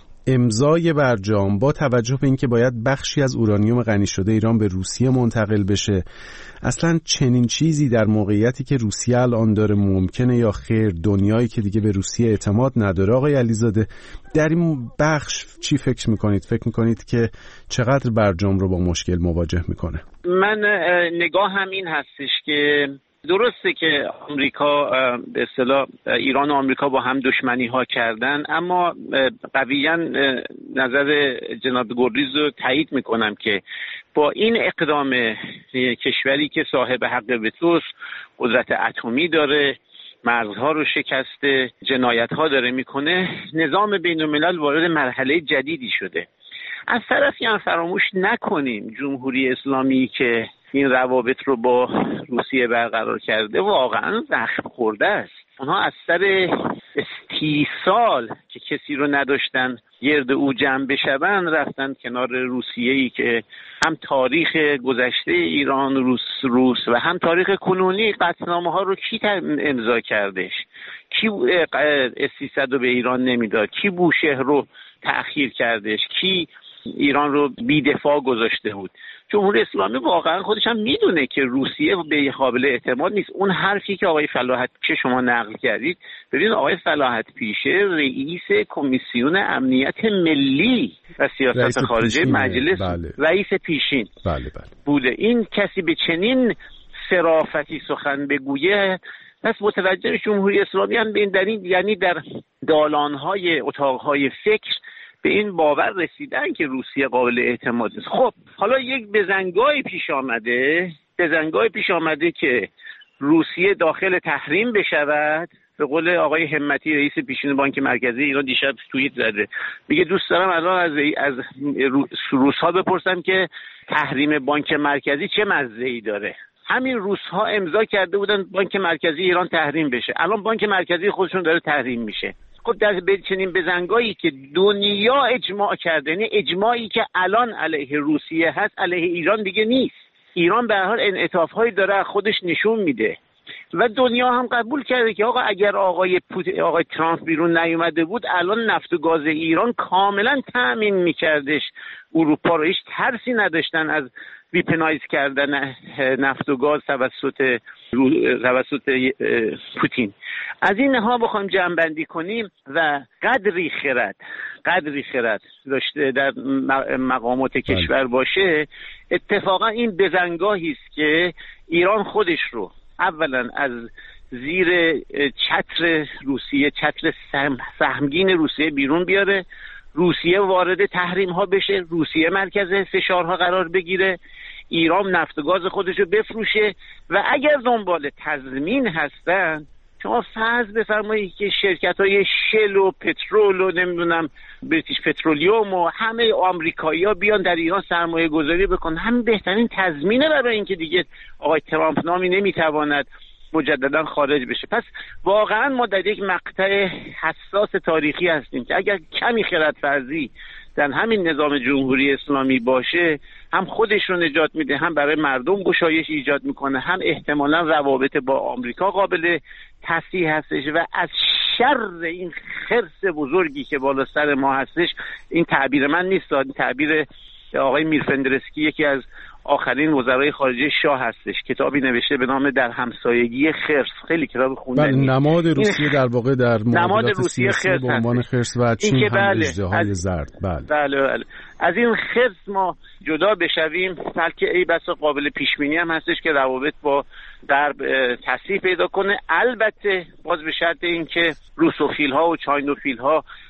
امضای برجام با توجه به اینکه باید بخشی از اورانیوم غنی شده ایران به روسیه منتقل بشه، اصلا چنین چیزی در موقعیتی که روسیه الان داره ممکنه یا خیر؟ دنیایی که دیگه به روسیه اعتماد نداره. آقای علیزاده در این بخش چی فکر میکنید؟ فکر میکنید که چقدر برجام رو با مشکل مواجه میکنه؟ من نگاه هم این هستش که درسته که آمریکا به اصطلاح ایران و آمریکا با هم دشمنی ها کردن، اما قویاً نظر جناب گریز رو تایید میکنم که با این اقدام کشوری که صاحب حق وتوست، قدرت اتمی داره، مرزها رو شکسته، جنایت ها داره میکنه، نظام بین الملل وارد مرحله جدیدی شده. از طرفی هم فراموش نکنیم جمهوری اسلامی که این روابط رو با روسیه برقرار کرده واقعا زخم خورده است. اونها از سر استیصال که کسی رو نداشتن گرد او جمع بشون رفتن کنار روسیه‌ای که هم تاریخ گذشته ایران روس و هم تاریخ کنونی قطعنامه ها رو کی امضا کردش، کی S-300 رو به ایران نمیداد، کی بوشهر رو تأخیر کردش، کی ایران رو بی‌دفاع گذاشته بود. جمهوری اسلامی واقعا خودش هم میدونه که روسیه به قابل اعتماد نیست. اون حرفی که آقای فلاحت که شما نقل کردید، ببین آقای فلاحت پیشه رئیس کمیسیون امنیت ملی و سیاست خارجه مجلس، بله. رئیس پیشین بله. بوده. این کسی به چنین صرافتی سخن بگویه، پس متوجه جمهوری اسلامی هم به این دلیل، یعنی در دالان‌های اتاق‌های فکر به این باور رسیدن که روسیه قابل اعتماد است. خب حالا یک بزنگاهی پیش آمده که روسیه داخل تحریم بشود. به قول آقای همتی رئیس پیشین بانک مرکزی ایران دیشب توییت زده، میگه دوست دارم الان از روس‌ها بپرسم که تحریم بانک مرکزی چه مزه‌ای داره. همین روس‌ها امضا کرده بودن بانک مرکزی ایران تحریم بشه، الان بانک مرکزی خودشون داره تحریم میشه. خب در چنین بزنگاهی که دنیا اجماع کرده، یعنی اجماعی که الان علیه روسیه هست علیه ایران دیگه نیست. ایران به هر حال انعطاف‌هایی داره خودش نشون میده و دنیا هم قبول کرده که آقا اگر آقای ترامپ بیرون نیومده بود الان نفت و گاز ایران کاملا تأمین میکردش اروپا رو. هیچ ترسی نداشتن از ویپنایز کردن نفت و گاز توسط پوتین. از این ها بخوایم جمع‌بندی کنیم و قدری خرد داشته در مقامات کشور باشه، اتفاقا این بزنگاهی است که ایران خودش رو اولا از زیر چتر روسیه، چتر سهمگین روسیه بیرون بیاره، روسیه وارد تحریم ها بشه، روسیه مرکز فشارها قرار بگیره، ایران نفت و گاز خودشو بفروشه و اگر دنبال تضمین هستن، شما فرض بفرمایید که شرکت‌های شل و پترول و نمیدونم بریتیش پترولیوم و همه آمریکایی‌ها بیان در ایران سرمایه گذاری بکنن، همین بهترین تضمینه برای اینکه دیگه آقای ترامپ نامی نمیتواند مجددا خارج بشه. پس واقعا ما در یک مقطع حساس تاریخی هستیم که اگر کمی خردورزی در همین نظام جمهوری اسلامی باشه، هم خودش رو نجات میده، هم برای مردم گشایش ایجاد میکنه، هم احتمالا روابط با آمریکا قابل تصحیح هستش و از شر این خرس بزرگی که بالا سر ما هستش، این تعبیر من نیست، این تعبیر آقای میرفندرسکی، یکی از آخرین وزرای خارجه شاه هستش، کتابی نوشته به نام در همسایگی خرس، خیلی کتاب خوندنی. نماد روسیه در واقع در معادلات سیاسی به عنوان خرس و چین هم اژدهای زرد. بله. از این خرس ما جدا بشویم، بلکه ای بسا قابل پیش بینی هم هستش که روابط با غرب تصحیح پیدا کنه، البته باز به شرط اینکه روسوفیل ها و چاینوفیل ها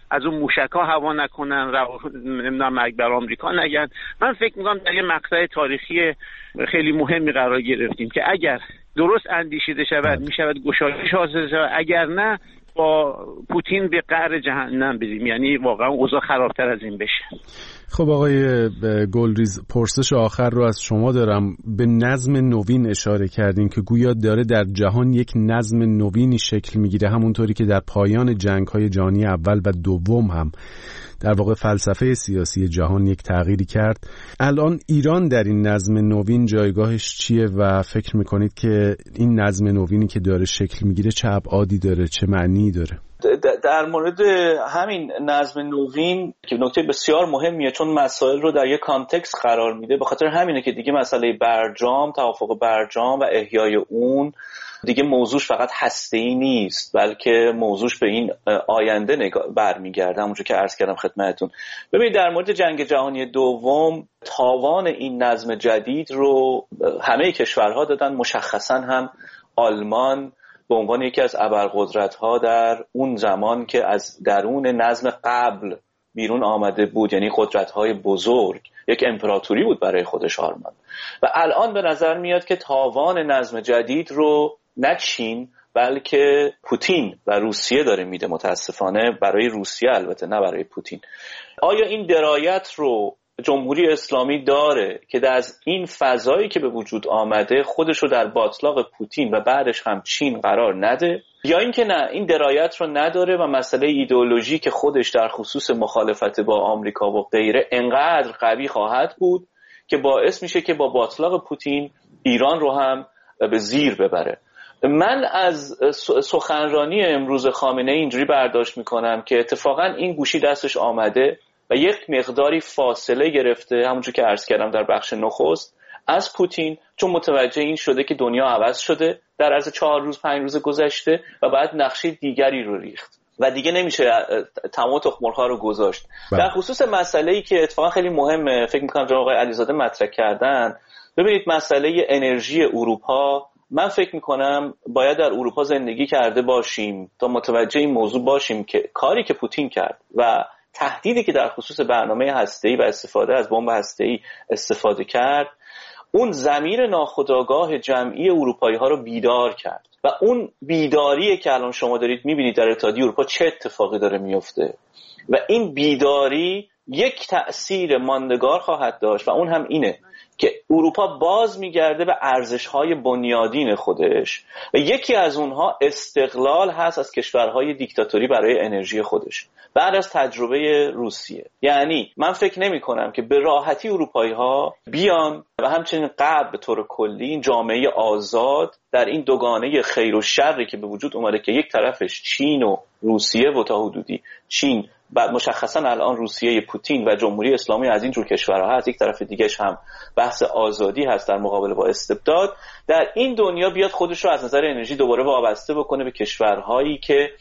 از اون موشک‌ها هوا نکنن، نمیدونم مرگ بر آمریکا نگن. من فکر می‌کنم در یه مقطع تاریخی خیلی مهمی قرار گرفتیم که اگر درست اندیشیده شود میشود گشایش حاصل شود، اگر نه با پوتین به قعر جهنم بریم، یعنی واقعا اوضاع خرابتر از این بشه. خب آقای گلریز، پرسش آخر رو از شما دارم. به نظم نوین اشاره کردین که گویا داره در جهان یک نظم نوینی شکل میگیره، همونطوری که در پایان جنگ‌های جهانی اول و دوم هم در واقع فلسفه سیاسی جهان یک تغییری کرد. الان ایران در این نظم نوین جایگاهش چیه و فکر میکنید که این نظم نوینی که داره شکل میگیره چه ابعادی داره، چه معنی داره؟ در مورد همین نظم نوین که نکته بسیار مهمیه، چون مسائل رو در یک کانتکست قرار میده. به خاطر همینه که دیگه مسئله برجام، توافق برجام و احیای اون دیگه موضوعش فقط هسته‌ای نیست، بلکه موضوعش به این آینده برمیگرده. همونجور که عرض کردم خدمتتون، ببینید در مورد جنگ جهانی دوم تاوان این نظم جدید رو همه کشورها دادن، مشخصا هم آلمان به عنوان یکی از ابرقدرت‌ها در اون زمان که از درون نظم قبل بیرون آمده بود، یعنی قدرت‌های بزرگ، یک امپراتوری بود برای خودش آلمان. و الان به نظر میاد که تاوان نظم جدید رو نه چین بلکه پوتین و روسیه داره میده، متاسفانه برای روسیه البته، نه برای پوتین. آیا این درایت رو جمهوری اسلامی داره که در این فضایی که به وجود آمده خودش رو در باطلاق پوتین و بعدش هم چین قرار نده، یا اینکه نه این درایت رو نداره و مسئله ایدئولوژی که خودش در خصوص مخالفت با آمریکا و غیره انقدر قوی خواهد بود که باعث میشه که با باطلاق پوتین ایران رو هم به زیر ببره. من از سخنرانی امروز خامنه‌ای اینجوری برداشت میکنم که اتفاقا این گوشی دستش آمده و یک مقداری فاصله گرفته، همونجور که عرض کردم در بخش نخست، از پوتین، چون متوجه این شده که دنیا عوض شده در عرض 4 روز 5 روز گذشته و بعد نقشه دیگری رو ریخت و دیگه نمیشه تمام تخم‌مرغ‌ها رو گذاشت. در خصوص مسئله‌ای که اتفاقا خیلی مهمه، فکر می‌کنم جناب آقای علیزاده مطرح کردن، ببینید مسئله انرژی اروپا، من فکر میکنم باید در اروپا زندگی کرده باشیم تا متوجه این موضوع باشیم که کاری که پوتین کرد و تهدیدی که در خصوص برنامه هسته‌ای و استفاده از بمب هسته‌ای استفاده کرد، اون ضمیر ناخودآگاه جمعی اروپایی‌ها رو بیدار کرد و اون بیداریه که الان شما دارید می‌بینید در اتحادیه اروپا چه اتفاقی داره میفته و این بیداری یک تأثیر ماندگار خواهد داشت و اون هم اینه که اروپا باز میگرده به ارزش‌های بنیادین خودش و یکی از اونها استقلال هست از کشورهای دیکتاتوری برای انرژی خودش بعد از تجربه روسیه. یعنی من فکر نمی کنم که به راحتی اروپایی‌ها بیان و همچنین قبل به طور کلی این جامعه آزاد در این دوگانه خیر و شری که به وجود اومده که یک طرفش چین و روسیه و تا حدودی چین بعد مشخصا الان روسیه پوتین و جمهوری اسلامی از این جور کشورها هست، یک طرف دیگهش هم بحث آزادی هست در مقابله با استبداد، در این دنیا بیاد خودش رو از نظر انرژی دوباره وابسته بکنه به کشورهایی که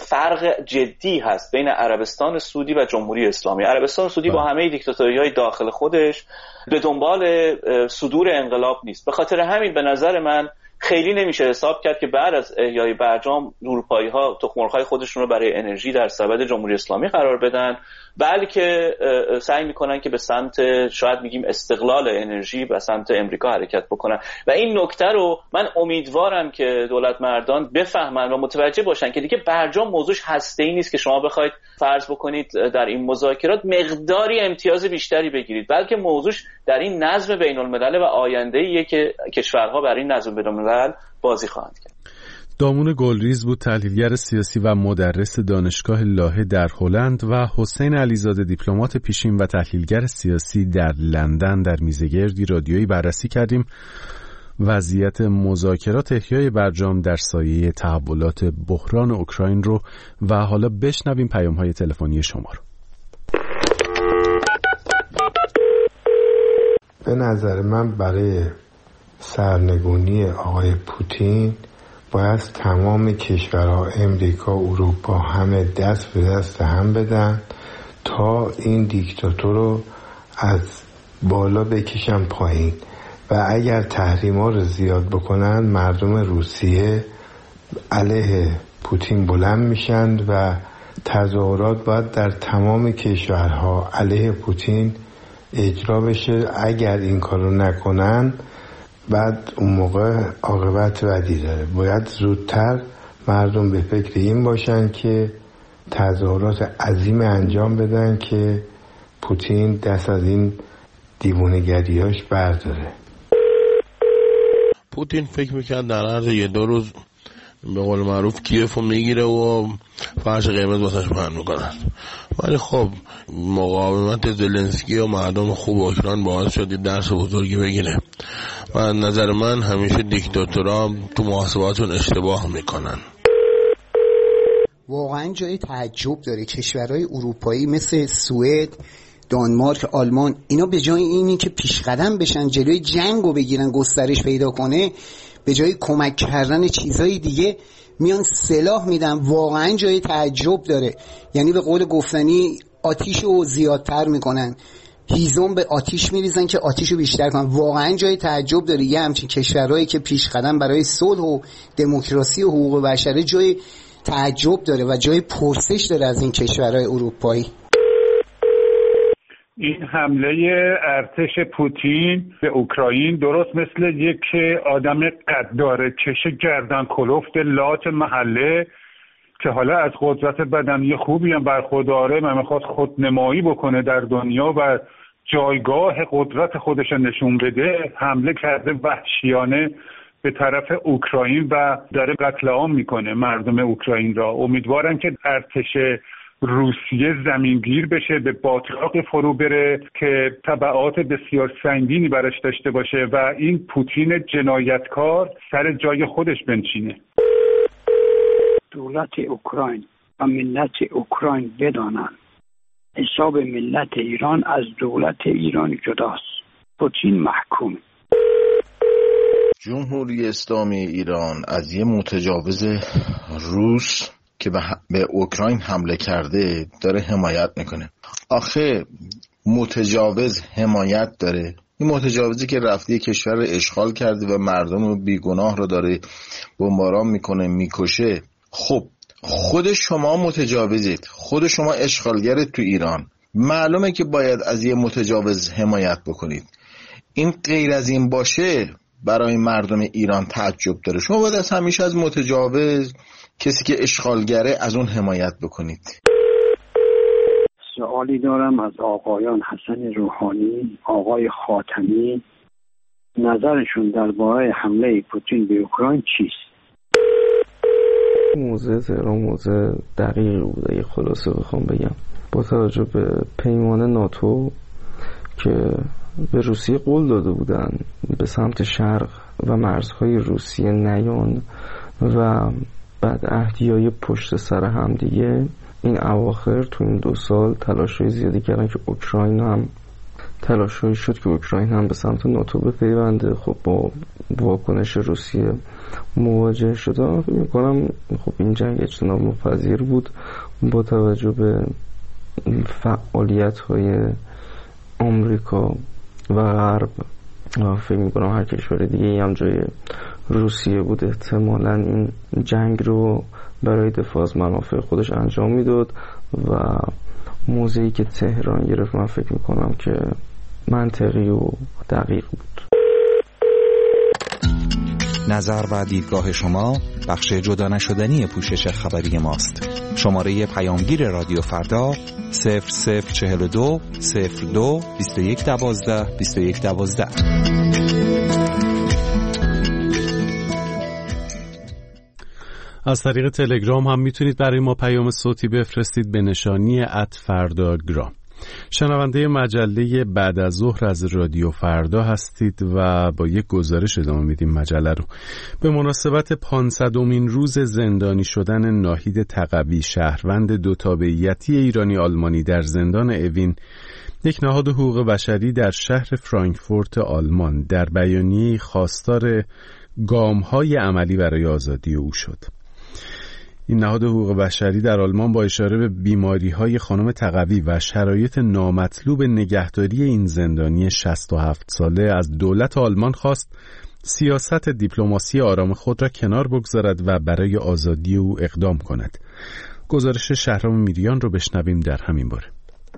فرق جدی هست بین عربستان سعودی و جمهوری اسلامی. عربستان سعودی با همه دیکتاتوری‌های داخل خودش به دنبال صدور انقلاب نیست. به خاطر همین به نظر من خیلی نمیشه حساب کرد که بعد از احیای برجام اروپایی‌ها تخم‌مرغ‌های خودشون رو برای انرژی در سبد جمهوری اسلامی قرار بدن، بلکه سعی میکنن که به سمت شاید میگیم استقلال انرژی و سمت امریکا حرکت بکنن و این نکته رو من امیدوارم که دولت مردان بفهمن و متوجه باشن که دیگه برجام موضوعش هسته‌ای نیست که شما بخواید فرض بکنید در این مذاکرات مقداری امتیاز بیشتری بگیرید، بلکه موضوعش در این نظم بین‌الملل و آینده‌ایه که کشورها برای این نظم بین‌الملل بازی خواهند کرد. دامون گلریز بود، تحلیلگر سیاسی و مدرس دانشگاه لاهه در هلند، و حسین علیزاده دیپلمات پیشین و تحلیلگر سیاسی در لندن. در میزگردی رادیویی بررسی کردیم وضعیت مذاکرات احیای برجام در سایه تحولات بحران اوکراین رو و حالا بشنویم پیام‌های تلفنی شما رو. به نظر من برای سرنگونی آقای پوتین باید تمام کشورها امریکا و اروپا همه دست به دست هم بدن تا این دیکتاتور رو از بالا بکشن پایین و اگر تحریما رو زیاد بکنن مردم روسیه علیه پوتین بلند میشن و تظاهرات باید در تمام کشورها علیه پوتین اجرا بشه. اگر این کارو نکنن بعد اون موقع عاقبت بدی داره. باید زودتر مردم به فکر این باشن که تظاهرات عظیم انجام بدن که پوتین دست از این دیوونه‌گریاش برداره. پوتین فکر میکرد در عرض 1-2 روز به قول معروف کیفو میگیره و فرش قیمت واسش پهن میکنن، ولی خب مقاومت زلنسکی و مردم خوب اوکراین باعث شد درس بزرگی بگیره و از نظر من همیشه دیکتاتورها تو محاسباتون اشتباه میکنن. واقعا جای تعجب داره کشورهای اروپایی مثل سوئد، دانمارک، آلمان، اینا به جای اینی که پیشقدم بشن جلوی جنگو بگیرن گسترش پیدا کنه، به جای کمک کردن چیزهای دیگه میان سلاح میدن. واقعا جای تعجب داره. یعنی به قول گفتنی آتیشو زیادتر میکنن، هیزم به آتیش میریزن که آتیشو بیشتر کنن. واقعا جای تعجب داره. یه همچین کشورهایی که پیشقدم برای صلح و دموکراسی و حقوق بشر جای تعجب داره و جای پرسش داره از این کشورهای اروپایی. این حمله ارتش پوتین به اوکراین درست مثل یک آدم قداره کش گردن کلفت لات محله که حالا از قدرت بدنی خوبی هم برخورداره و میخواد خودنمایی بکنه در دنیا و جایگاه قدرت خودش نشون بده، حمله کرده وحشیانه به طرف اوکراین و داره قتل عام میکنه مردم اوکراین را. امیدوارم که ارتش روسیه زمینگیر بشه، به باتلاق فرو بره که تبعات بسیار سنگینی براش داشته باشه و این پوتین جنایتکار سر جای خودش بنشینه. دولت اوکراین و ملت اوکراین بدانند حساب ملت ایران از دولت ایران جداست. پوتین محکوم. جمهوری اسلامی ایران از یه متجاوز روس که به اوکراین حمله کرده داره حمایت میکنه. آخه متجاوز حمایت داره؟ این متجاوزی که رفته کشور رو اشغال کرده و مردم بیگناه رو داره بمباران میکنه، میکشه. خب خود شما متجاوزید، خود شما اشغالگرید تو ایران، معلومه که باید از یه متجاوز حمایت بکنید. این غیر از این باشه برای مردم ایران تعجب داره. شما باید از همیشه از متجاوز، کسی که اشغالگره، از اون حمایت بکنید. سوالی دارم از آقایان حسن روحانی، آقای خاتمی، نظرشون درباره حمله پوتین به اوکراین چیست؟ موضع تهران موضع دقیقی بوده. یه خلاصه بخوام بگم، با توجه به پیمان ناتو که به روسیه قول داده بودن به سمت شرق و مرزهای روسیه نیان و بعد عهدیای پشت سر هم دیگه، این اواخر تو این 2 سال تلاش‌های زیادی کردن که اوکراین هم تلاش‌هایی شد که اوکراین هم به سمت ناتو بپیونده. خب با واکنش روسیه مواجه شدن. فکر می‌کنم خب این جنگ اجتناب ناپذیر بود با توجه به فعالیت‌های آمریکا و غرب. فکر می‌کنم هر کشور دیگه هم جای روسیه بود احتمالاً این جنگ رو برای دفاع از منافع خودش انجام میداد و موضعی که تهران گرفت من فکر میکنم که منطقی و دقیق بود. نظر و دیدگاه شما بخش جدا نشدنی پوشش خبری ماست. شماره پیامگیر رادیو فردا 0042 02 2112 2112. از طریق تلگرام هم میتونید برای ما پیام صوتی بفرستید به نشانی @فرداگرام. شنونده مجله بعد از ظهر از رادیو فردا هستید و با یک گزارش ادامه میدیم مجله رو. به مناسبت 500مین روز زندانی شدن ناهید تقوی، شهروند 2 تابعیتی ایرانی آلمانی در زندان اوین، یک نهاد حقوق بشری در شهر فرانکفورت آلمان در بیانیه‌ای خواستار گام‌های عملی برای آزادی او شد. این نهاد حقوق بشری در آلمان با اشاره به بیماری‌های خانم تقوی و شرایط نامطلوب نگهداری این زندانی 67 ساله از دولت آلمان خواست سیاست دیپلماسی آرام خود را کنار بگذارد و برای آزادی او اقدام کند. گزارش شهرام میریان رو بشنویم در همین باره.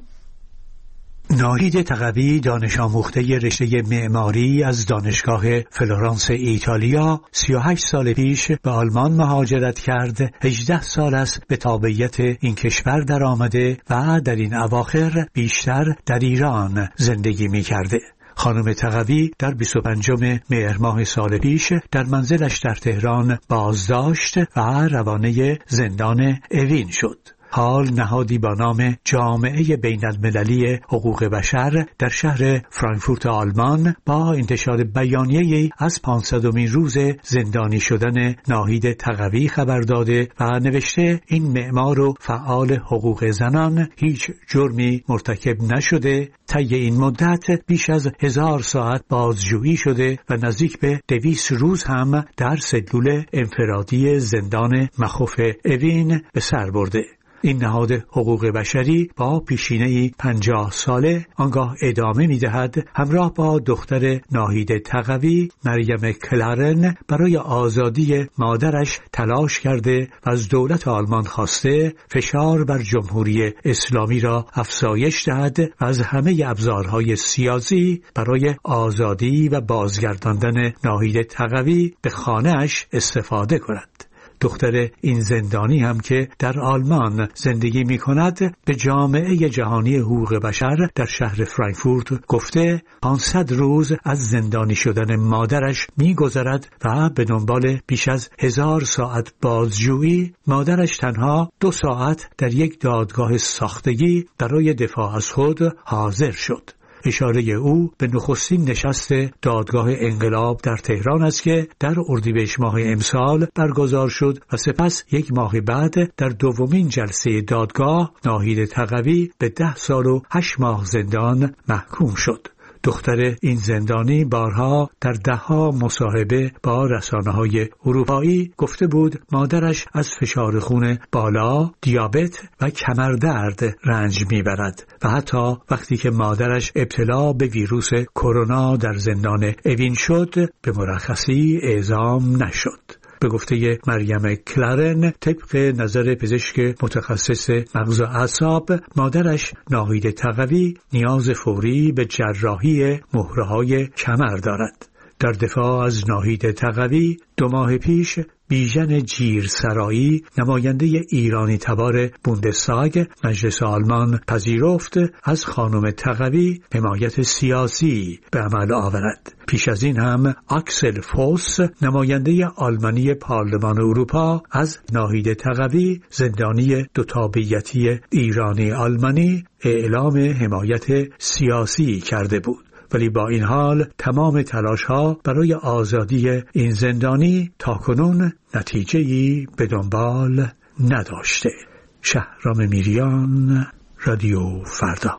ناهید تقوی دانش آموخته رشته معماری از دانشگاه فلورانس ایتالیا 38 سال پیش به آلمان مهاجرت کرد. 18 سال است به تابعیت این کشور در آمده و در این اواخر بیشتر در ایران زندگی می کرده. خانم تقوی در 25 مهر ماه سال پیش در منزلش در تهران بازداشت و روانه زندان اوین شد. حال نهادی با نام جامعه بین المللی حقوق بشر در شهر فرانکفورت آلمان با انتشار بیانیه‌ای از 500مین روز زندانی شدن ناهید تقوی خبر داده و نوشته این معمار و فعال حقوق زنان هیچ جرمی مرتکب نشده، طی این مدت بیش از 1000 ساعت بازجویی شده و نزدیک به 200 روز هم در سلول انفرادی زندان مخوف اوین به سر برده. این نهاد حقوق بشری با پیشینه‌ای 50 ساله آنگاه ادامه می‌دهد همراه با دختر ناهید تقوی مریم کلارن برای آزادی مادرش تلاش کرده و از دولت آلمان خواسته فشار بر جمهوری اسلامی را افزایش دهد و از همه ابزارهای سیاسی برای آزادی و بازگرداندن ناهید تقوی به خانه‌اش استفاده کند. دختر این زندانی هم که در آلمان زندگی می کند به جامعه جهانی حقوق بشر در شهر فرانکفورت گفته 500 روز از زندانی شدن مادرش می گذرد و به دنبال بیش از 1000 ساعت بازجویی مادرش تنها 2 ساعت در یک دادگاه ساختگی برای دفاع از خود حاضر شد. اشاره او به نخستین نشست دادگاه انقلاب در تهران است که در اردیبهشت ماه امسال برگزار شد و سپس 1 ماه بعد در دومین جلسه دادگاه ناهید تقوی به 10 سال و 8 ماه زندان محکوم شد. دختر این زندانی بارها در 10 مصاحبه با رسانه‌های اروپایی گفته بود مادرش از فشار خون بالا، دیابت و کمردرد رنج میبرد و حتی وقتی که مادرش ابتلا به ویروس کرونا در زندان اوین شد به مرخصی اعزام نشد. به گفته مریم کلارن طبق نظر پزشک متخصص مغز و اعصاب مادرش ناهید تقوی نیاز فوری به جراحی مهره‌های کمر دارد. در دفاع از ناهید تقوی 2 ماه پیش بیژن جیرسرایی نماینده ایرانی تبار بوندستاگ مجلس آلمان پذیرفت از خانم تقوی حمایت سیاسی به عمل آورد. پیش از این هم اکسل فوس نماینده آلمانی پارلمان اروپا از ناهید تقوی زندانی 2 تابعیتی ایرانی آلمانی اعلام حمایت سیاسی کرده بود. ولی با این حال تمام تلاش‌ها برای آزادی این زندانی تاکنون نتیجه‌ای به دنبال نداشته. شهرام میریان، رادیو فردا.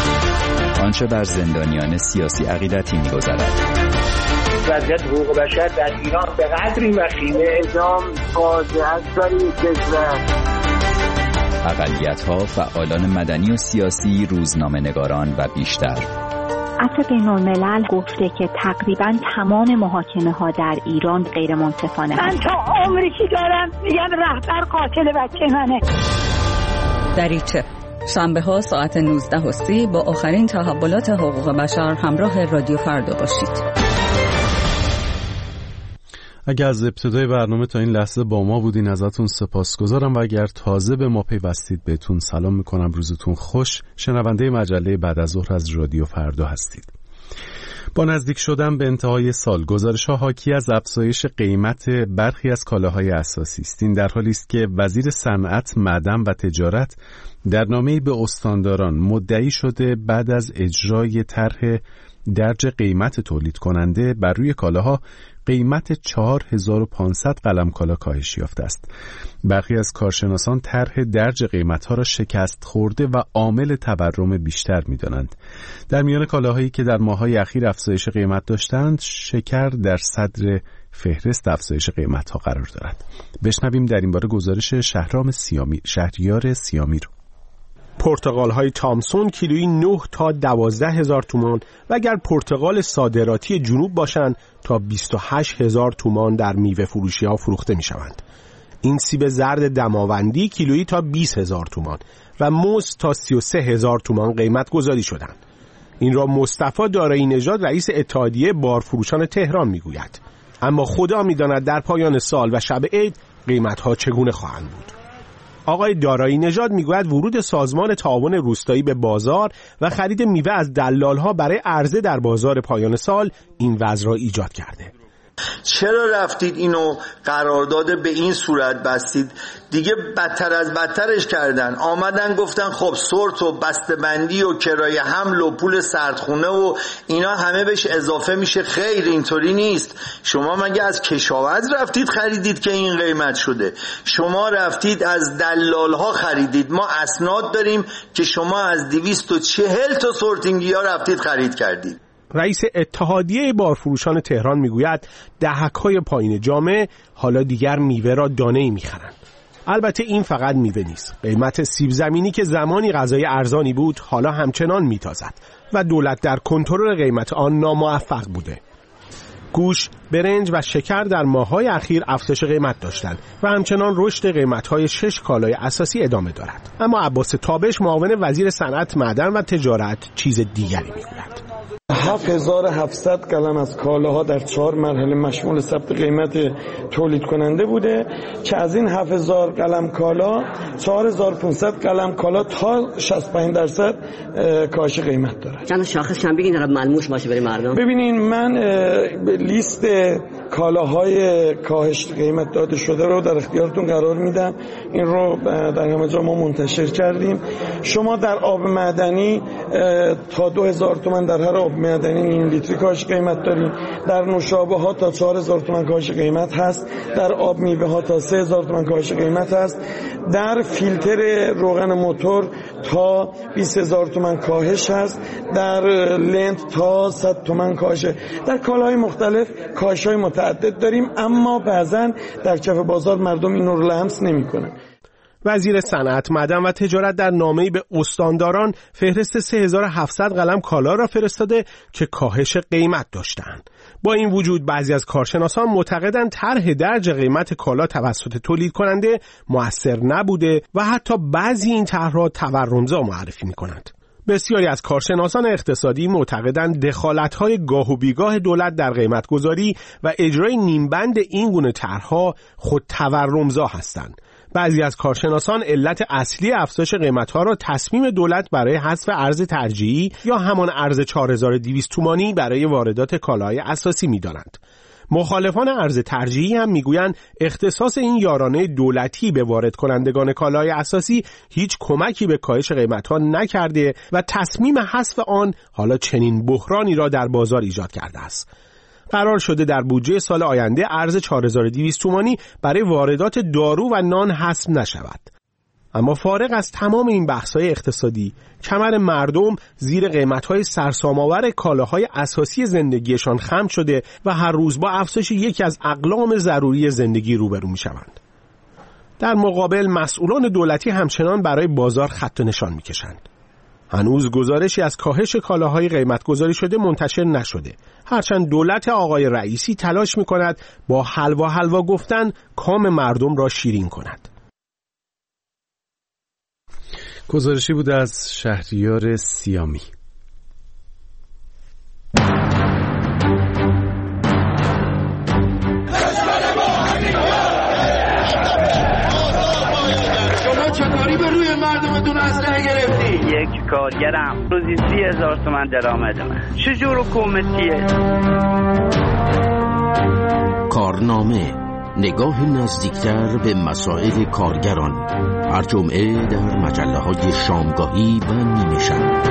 آنچه بر زندانیان سیاسی عقیدتی می‌گذرد. وضعیت حقوق بشر در ایران به قدری وخیمه اعدام فاجعه است برای کشور. اقلیت‌ها، فعالان مدنی و سیاسی، روزنامه‌نگاران و بیشتر. عفو بین‌الملل گفته که تقریباً تمام محاکمه‌ها در ایران غیر منصفانه. من تا عمری که دارم میگم رهبر قاتل بچه منه. دریچه شنبه‌ها ساعت 19:30 با آخرین تحولات حقوق بشر همراه رادیو فردا باشید. اگر از ابتدای برنامه تا این لحظه با ما بودین ازتون سپاسگزارم و اگر تازه به ما پیوستید بهتون سلام میکنم. روزتون خوش. شنونده مجله بعد از ظهر از رادیو فردا هستید. با نزدیک شدن به انتهای سال گزارش‌ها حاکی از افزایش قیمت برخی از کالاهای اساسی است. این در حالی است که وزیر صنعت، معدن و تجارت در نامه‌ای به استانداران مدعی شده بعد از اجرای طرح درج قیمت تولید کننده بر روی کالاها قیمت 4500 قلم کالا کاهش یافته است. برخی از کارشناسان طرح درج قیمت‌ها را شکست خورده و عامل تورم بیشتر می‌دانند. در میان کالاهایی که در ماه‌های اخیر افزایش قیمت داشتند، شکر در صدر فهرست افزایش قیمت‌ها قرار دارد. بشنویم در این باره گزارش شهریار سیامی رو. پرتقال‌های تامسون کیلویی 9 تا 12000 تومان و اگر پرتقال صادراتی جنوب باشند تا 28000 تومان در میوه فروشی‌ها فروخته می‌شوند. این سیب زرد دماوندی کیلویی تا 20,000 تومان و موز تا 33,000 تومان قیمت گذاری شدند. این را مصطفی دارایی نژاد رئیس اتحادیه بارفروشان تهران میگوید. اما خدا میداند در پایان سال و شب عید قیمت‌ها چگونه خواهند بود. آقای دارایی نژاد میگوید ورود سازمان تعاون روستایی به بازار و خرید میوه از دلال‌ها برای عرضه در بازار پایان سال این وضع را ایجاد کرده. چرا رفتید اینو قرارداد به این صورت بستید؟ دیگه بدتر از بدترش کردن. آمدن گفتن خب سورت و بسته‌بندی و کرایه حمل و پول سردخونه و اینا همه بهش اضافه میشه. خیر، اینطوری نیست. شما مگه از کشاورز رفتید خریدید که این قیمت شده؟ شما رفتید از دلال ها خریدید. ما اسناد داریم که شما از 240 تا سورتینگی ها رفتید خرید کردید. رئیس اتحادیه بارفروشان تهران میگوید دهک‌های پایین جامعه حالا دیگر میوه را دانه‌ای می‌خرند. البته این فقط میوه نیست. قیمت سیب زمینی که زمانی غذای ارزانی بود حالا همچنان میتازد و دولت در کنترل قیمت آن ناموفق بوده. گوش، برنج و شکر در ماه‌های اخیر افزایش قیمت داشتند و همچنان رشد قیمت‌های 6 کالای اساسی ادامه دارد. اما عباس تابش معاون وزیر صنعت، معدن و تجارت چیز دیگری میگوید. 7700 قلم از کالاها در 4 مرحله مشمول ثبت قیمت تولید کننده بوده که از این 7000 قلم کالا 4500 قلم کالا تا 65% کاهش قیمت داره. چند شاخص هم بگین ملموس باشه برای مردم. ببینین من لیست کالاهای کاهش قیمت داده شده رو در اختیارتون قرار میدم. این رو در همه جا ما منتشر کردیم. شما در آب معدنی تا 2000 تومان در هر آب معدنی نیم لیتری کاهش قیمت داریم. در نوشابه ها تا 4000 تومان کاهش قیمت هست. در آب میوه ها تا 3000 تومان کاهش قیمت هست. در فیلتر روغن موتور تا 20000 تومان کاهش هست. در لنت تا 100 تومان کاهش. در کالاهای مختلف کاهش‌های متعدد داریم، اما بعضن در کف بازار مردم این رو لمس نمی‌کنن. وزیر صنعت، معدن و تجارت در نامه‌ای به استانداران فهرست 3700 قلم کالا را فرستاده که کاهش قیمت داشتند. با این وجود بعضی از کارشناسان معتقدند طرح درج قیمت کالا توسط تولید کننده مؤثر نبوده و حتی بعضی این طرح‌ها تورمزا معرفی می‌کنند. بسیاری از کارشناسان اقتصادی معتقدند دخالت‌های گاه و بیگاه دولت در قیمت‌گذاری و اجرای نیمبند این گونه طرح‌ها خود تورمزا هستند. بعضی از کارشناسان علت اصلی افزایش قیمت‌ها را تصمیم دولت برای حذف ارز ترجیحی یا همان ارز 4200 تومانی برای واردات کالاهای اساسی می‌دانند. مخالفان ارز ترجیحی هم میگویند اختصاص این یارانه دولتی به وارد کنندگان کالای اساسی هیچ کمکی به کاهش قیمت‌ها نکرده و تصمیم حذف آن حالا چنین بحرانی را در بازار ایجاد کرده است. قرار شده در بودجه سال آینده ارز 4200 تومانی برای واردات دارو و نان حذف نشود. اما فارغ از تمام این بحث‌های اقتصادی، کمر مردم زیر قیمت‌های سرسام‌آور کالاهای اساسی زندگیشان خم شده و هر روز با افزایش یکی از اقلام ضروری زندگی روبرو می‌شوند. در مقابل مسئولان دولتی همچنان برای بازار خط و نشان می‌کشند. هنوز گزارشی از کاهش کالاهای قیمت گذاری شده منتشر نشده، هرچند دولت آقای رئیسی تلاش می‌کند با حلوا گفتن کام مردم را شیرین کند. گزارشی بود از شهریار سیامی. شما چطوری به روی مردمتون اسلحه گرفتی؟ یک کارگرم روزی 30,000 تومان درآمد من. چجور حکومتیه؟ کارنامه، نگاه نزدیکتر به مسائل کارگران، هر جمعه در مجله‌های شامگاهی و نیمه شب.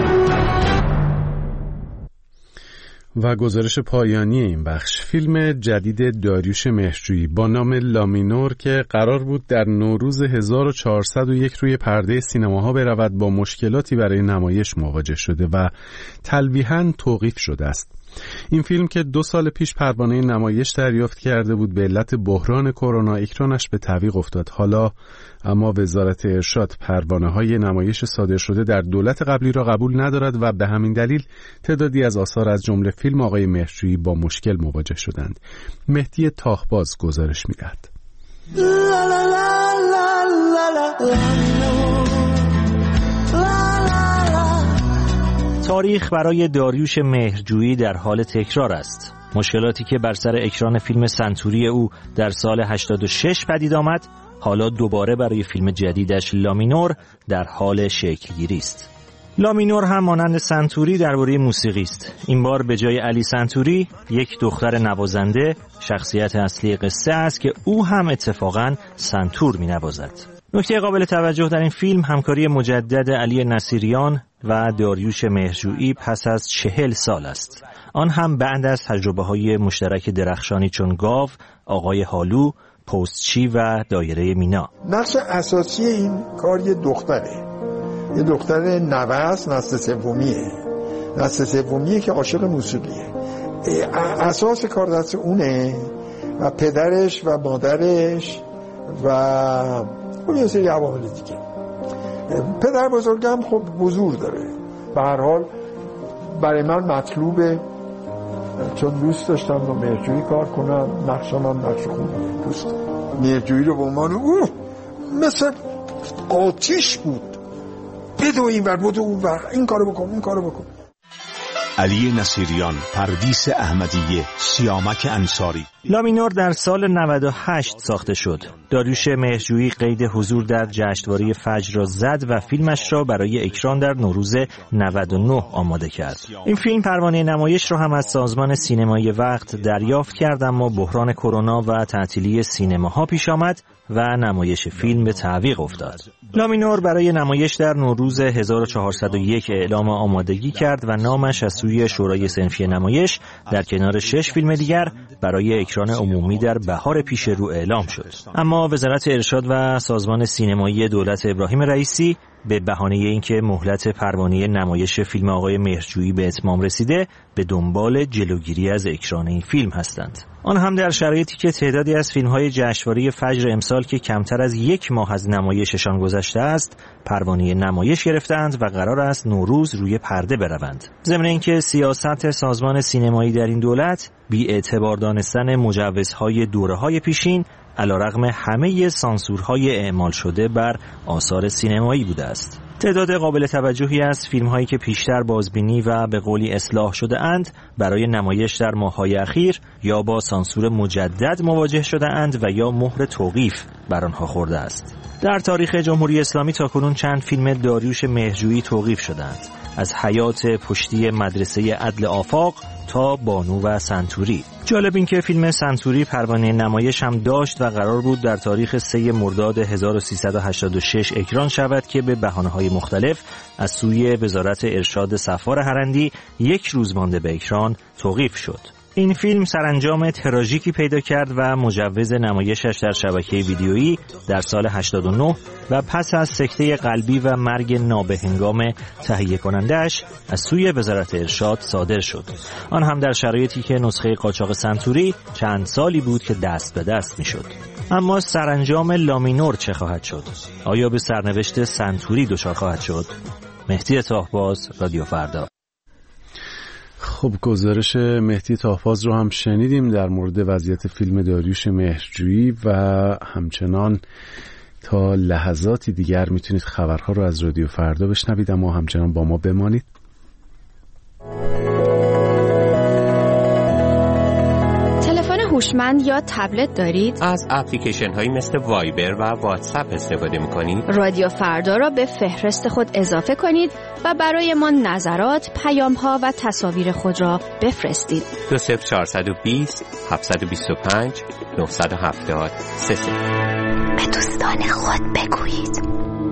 و گزارش پایانی این بخش، فیلم جدید داریوش مهرجویی با نام لامینور که قرار بود در نوروز 1401 روی پرده سینماها برود، با مشکلاتی برای نمایش مواجه شده و تلویحاً توقیف شده است. این فیلم که 2 سال پیش پروانه نمایش دریافت کرده بود، به علت بحران کرونا اکرانش به تعویق افتاد. حالا اما وزارت ارشاد پروانه‌های نمایش صادر شده در دولت قبلی را قبول ندارد و به همین دلیل تعدادی از آثار از جمله فیلم آقای مهرجویی با مشکل مواجه شدند. مهدی تاخباز گزارش می‌دهد. تاریخ برای داریوش مهرجویی در حال تکرار است. مشکلاتی که بر سر اکران فیلم سنتوری او در سال 86 پدید آمد، حالا دوباره برای فیلم جدیدش لامینور در حال شکلگیری است. لامینور هم مانند سنتوری درباره موسیقی است. این بار به جای علی سنتوری یک دختر نوازنده شخصیت اصلی قصه است که او هم اتفاقاً سنتور می‌نوازد. نکته قابل توجه در این فیلم همکاری مجدد علی نصیریان و داریوش مهرجویی پس از 40 سال است. آن هم بعد از تجربه‌های مشترک درخشانی چون گاو، آقای هالو، پستچی و دایره مینا. نقش اساسی این کار یه دختره. یه دختر نوه است، نسل سومیه که عاشق موسیقیه. اساس کار دست اونه و پدرش و مادرش و اون یه سری عوامل دیگه. پدر بزرگم خب حضور داره. به هر حال برای من مطلوبه، چون دوست داشتم با مهرجویی کار کنم. نقشم هم نقش خوبیه، دوست مهرجویی رو به عنوان مثل آتیش بود، بدو این ور بدو اون ور، این کارو بکن. علی نصیریان، پردیس احمدیه، سیامک انصاری. لامینور در سال 98 ساخته شد. داریوش مهرجویی قید حضور در جشنواره فجر را زد و فیلمش را برای اکران در نوروز 99 آماده کرد. این فیلم پروانه نمایش را هم از سازمان سینمایی وقت دریافت کرد، اما بحران کرونا و تعطیلی سینماها پیش آمد و نمایش فیلم به تعویق افتاد. لامینور برای نمایش در نوروز 1401 اعلام آمادگی کرد و نامش از سوی شورای صنفی نمایش در کنار 6 فیلم دیگر برای اکران عمومی در بهار پیش رو اعلام شد. اما وزارت ارشاد و سازمان سینمایی دولت ابراهیم رئیسی به بهانه اینکه مهلت پروانه نمایش فیلم آقای مهرجویی به اتمام رسیده، به دنبال جلوگیری از اکران این فیلم هستند. آن هم در شرایطی که تعدادی از فیلم‌های جشنواره فجر امسال که کمتر از 1 ماه از نمایششان گذشته است، پروانه نمایش گرفتند و قرار است نوروز روی پرده بروند. ضمن اینکه سیاست سازمان سینمایی در این دولت بی اعتبار دانستن مجوزهای دوره‌های پیشین علیرغم همه سانسورهای اعمال شده بر آثار سینمایی بوده است. تعداد قابل توجهی از فیلم‌هایی که پیشتر بازبینی و به قولی اصلاح شده اند برای نمایش در ماه‌های اخیر یا با سانسور مجدد مواجه شده اند و یا مهر توقیف بر آنها خورده است. در تاریخ جمهوری اسلامی تاکنون چند فیلم داریوش مهرجویی توقیف شدند، از حیات پشتی مدرسه عدل آفاق تا بانو و سنتوری. جالب این که فیلم سنتوری پروانه نمایش هم داشت و قرار بود در تاریخ 3 مرداد 1386 اکران شود که به بهانه‌های مختلف از سوی وزارت ارشاد صفار هرندی 1 روز مانده به اکران توقیف شد. این فیلم سرانجام تراژیکی پیدا کرد و مجوز نمایشش در شبکه ویدیویی در سال 89 و پس از سکته قلبی و مرگ نابهنگام تهیه کننده‌اش از سوی وزارت ارشاد صادر شد. آن هم در شرایطی که نسخه قاچاق سنتوری چند سالی بود که دست به دست می‌شد. اما سرانجام لامینور چه خواهد شد؟ آیا به سرنوشت سنتوری دچار خواهد شد؟ مهدی طاهباز، رادیو فردا. خب گزارش مهدی طاهباز رو هم شنیدیم در مورد وضعیت فیلم داریوش مهرجویی و همچنان تا لحظاتی دیگر میتونید خبرها رو از رادیو فردا بشنوید، اما همچنان با ما بمانید. هوشمند یا تبلت دارید؟ از اپلیکیشن هایی مثل وایبر و واتساپ استفاده میکنید؟ رادیو فردا را به فهرست خود اضافه کنید و برای ما نظرات، پیام ها و تصاویر خود را بفرستید. 20420 725 970 33. به دوستان خود بگویید.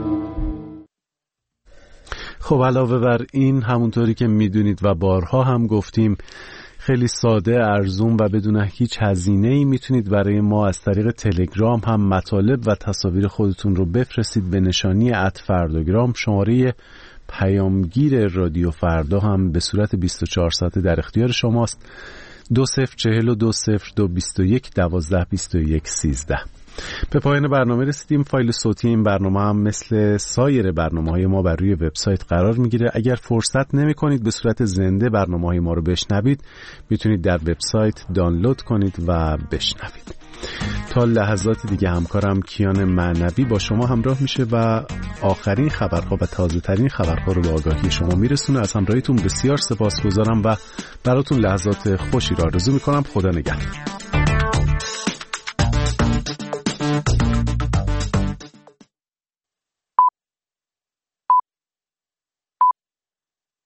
خب علاوه بر این، همونطوری که میدونید و بارها هم گفتیم، خیلی ساده، ارزون و بدون هیچ هزینه‌ای میتونید برای ما از طریق تلگرام هم مطالب و تصاویر خودتون رو بفرستید به نشانی @فرداگرام. شماره پیامگیر رادیو فردا هم به صورت 24 ساعته در اختیار شماست. 20420221 12 21 13. به پایان برنامه رسیدیم. فایل صوتی این برنامه هم مثل سایر برنامه‌های ما بر روی وبسایت قرار میگیره. اگر فرصت نمی‌کنید به صورت زنده برنامه‌های ما رو بشنوید، میتونید در وبسایت دانلود کنید و بشنوید. تا لحظات دیگه همکارم کیان معنوی با شما همراه میشه و آخرین خبرها و تازه ترین خبرها رو به آگاهی شما میرسونه. از همراهیتون بسیار سپاسگزارم و براتون لحظات خوشی را آرزو میکنم. خدا نگهدار.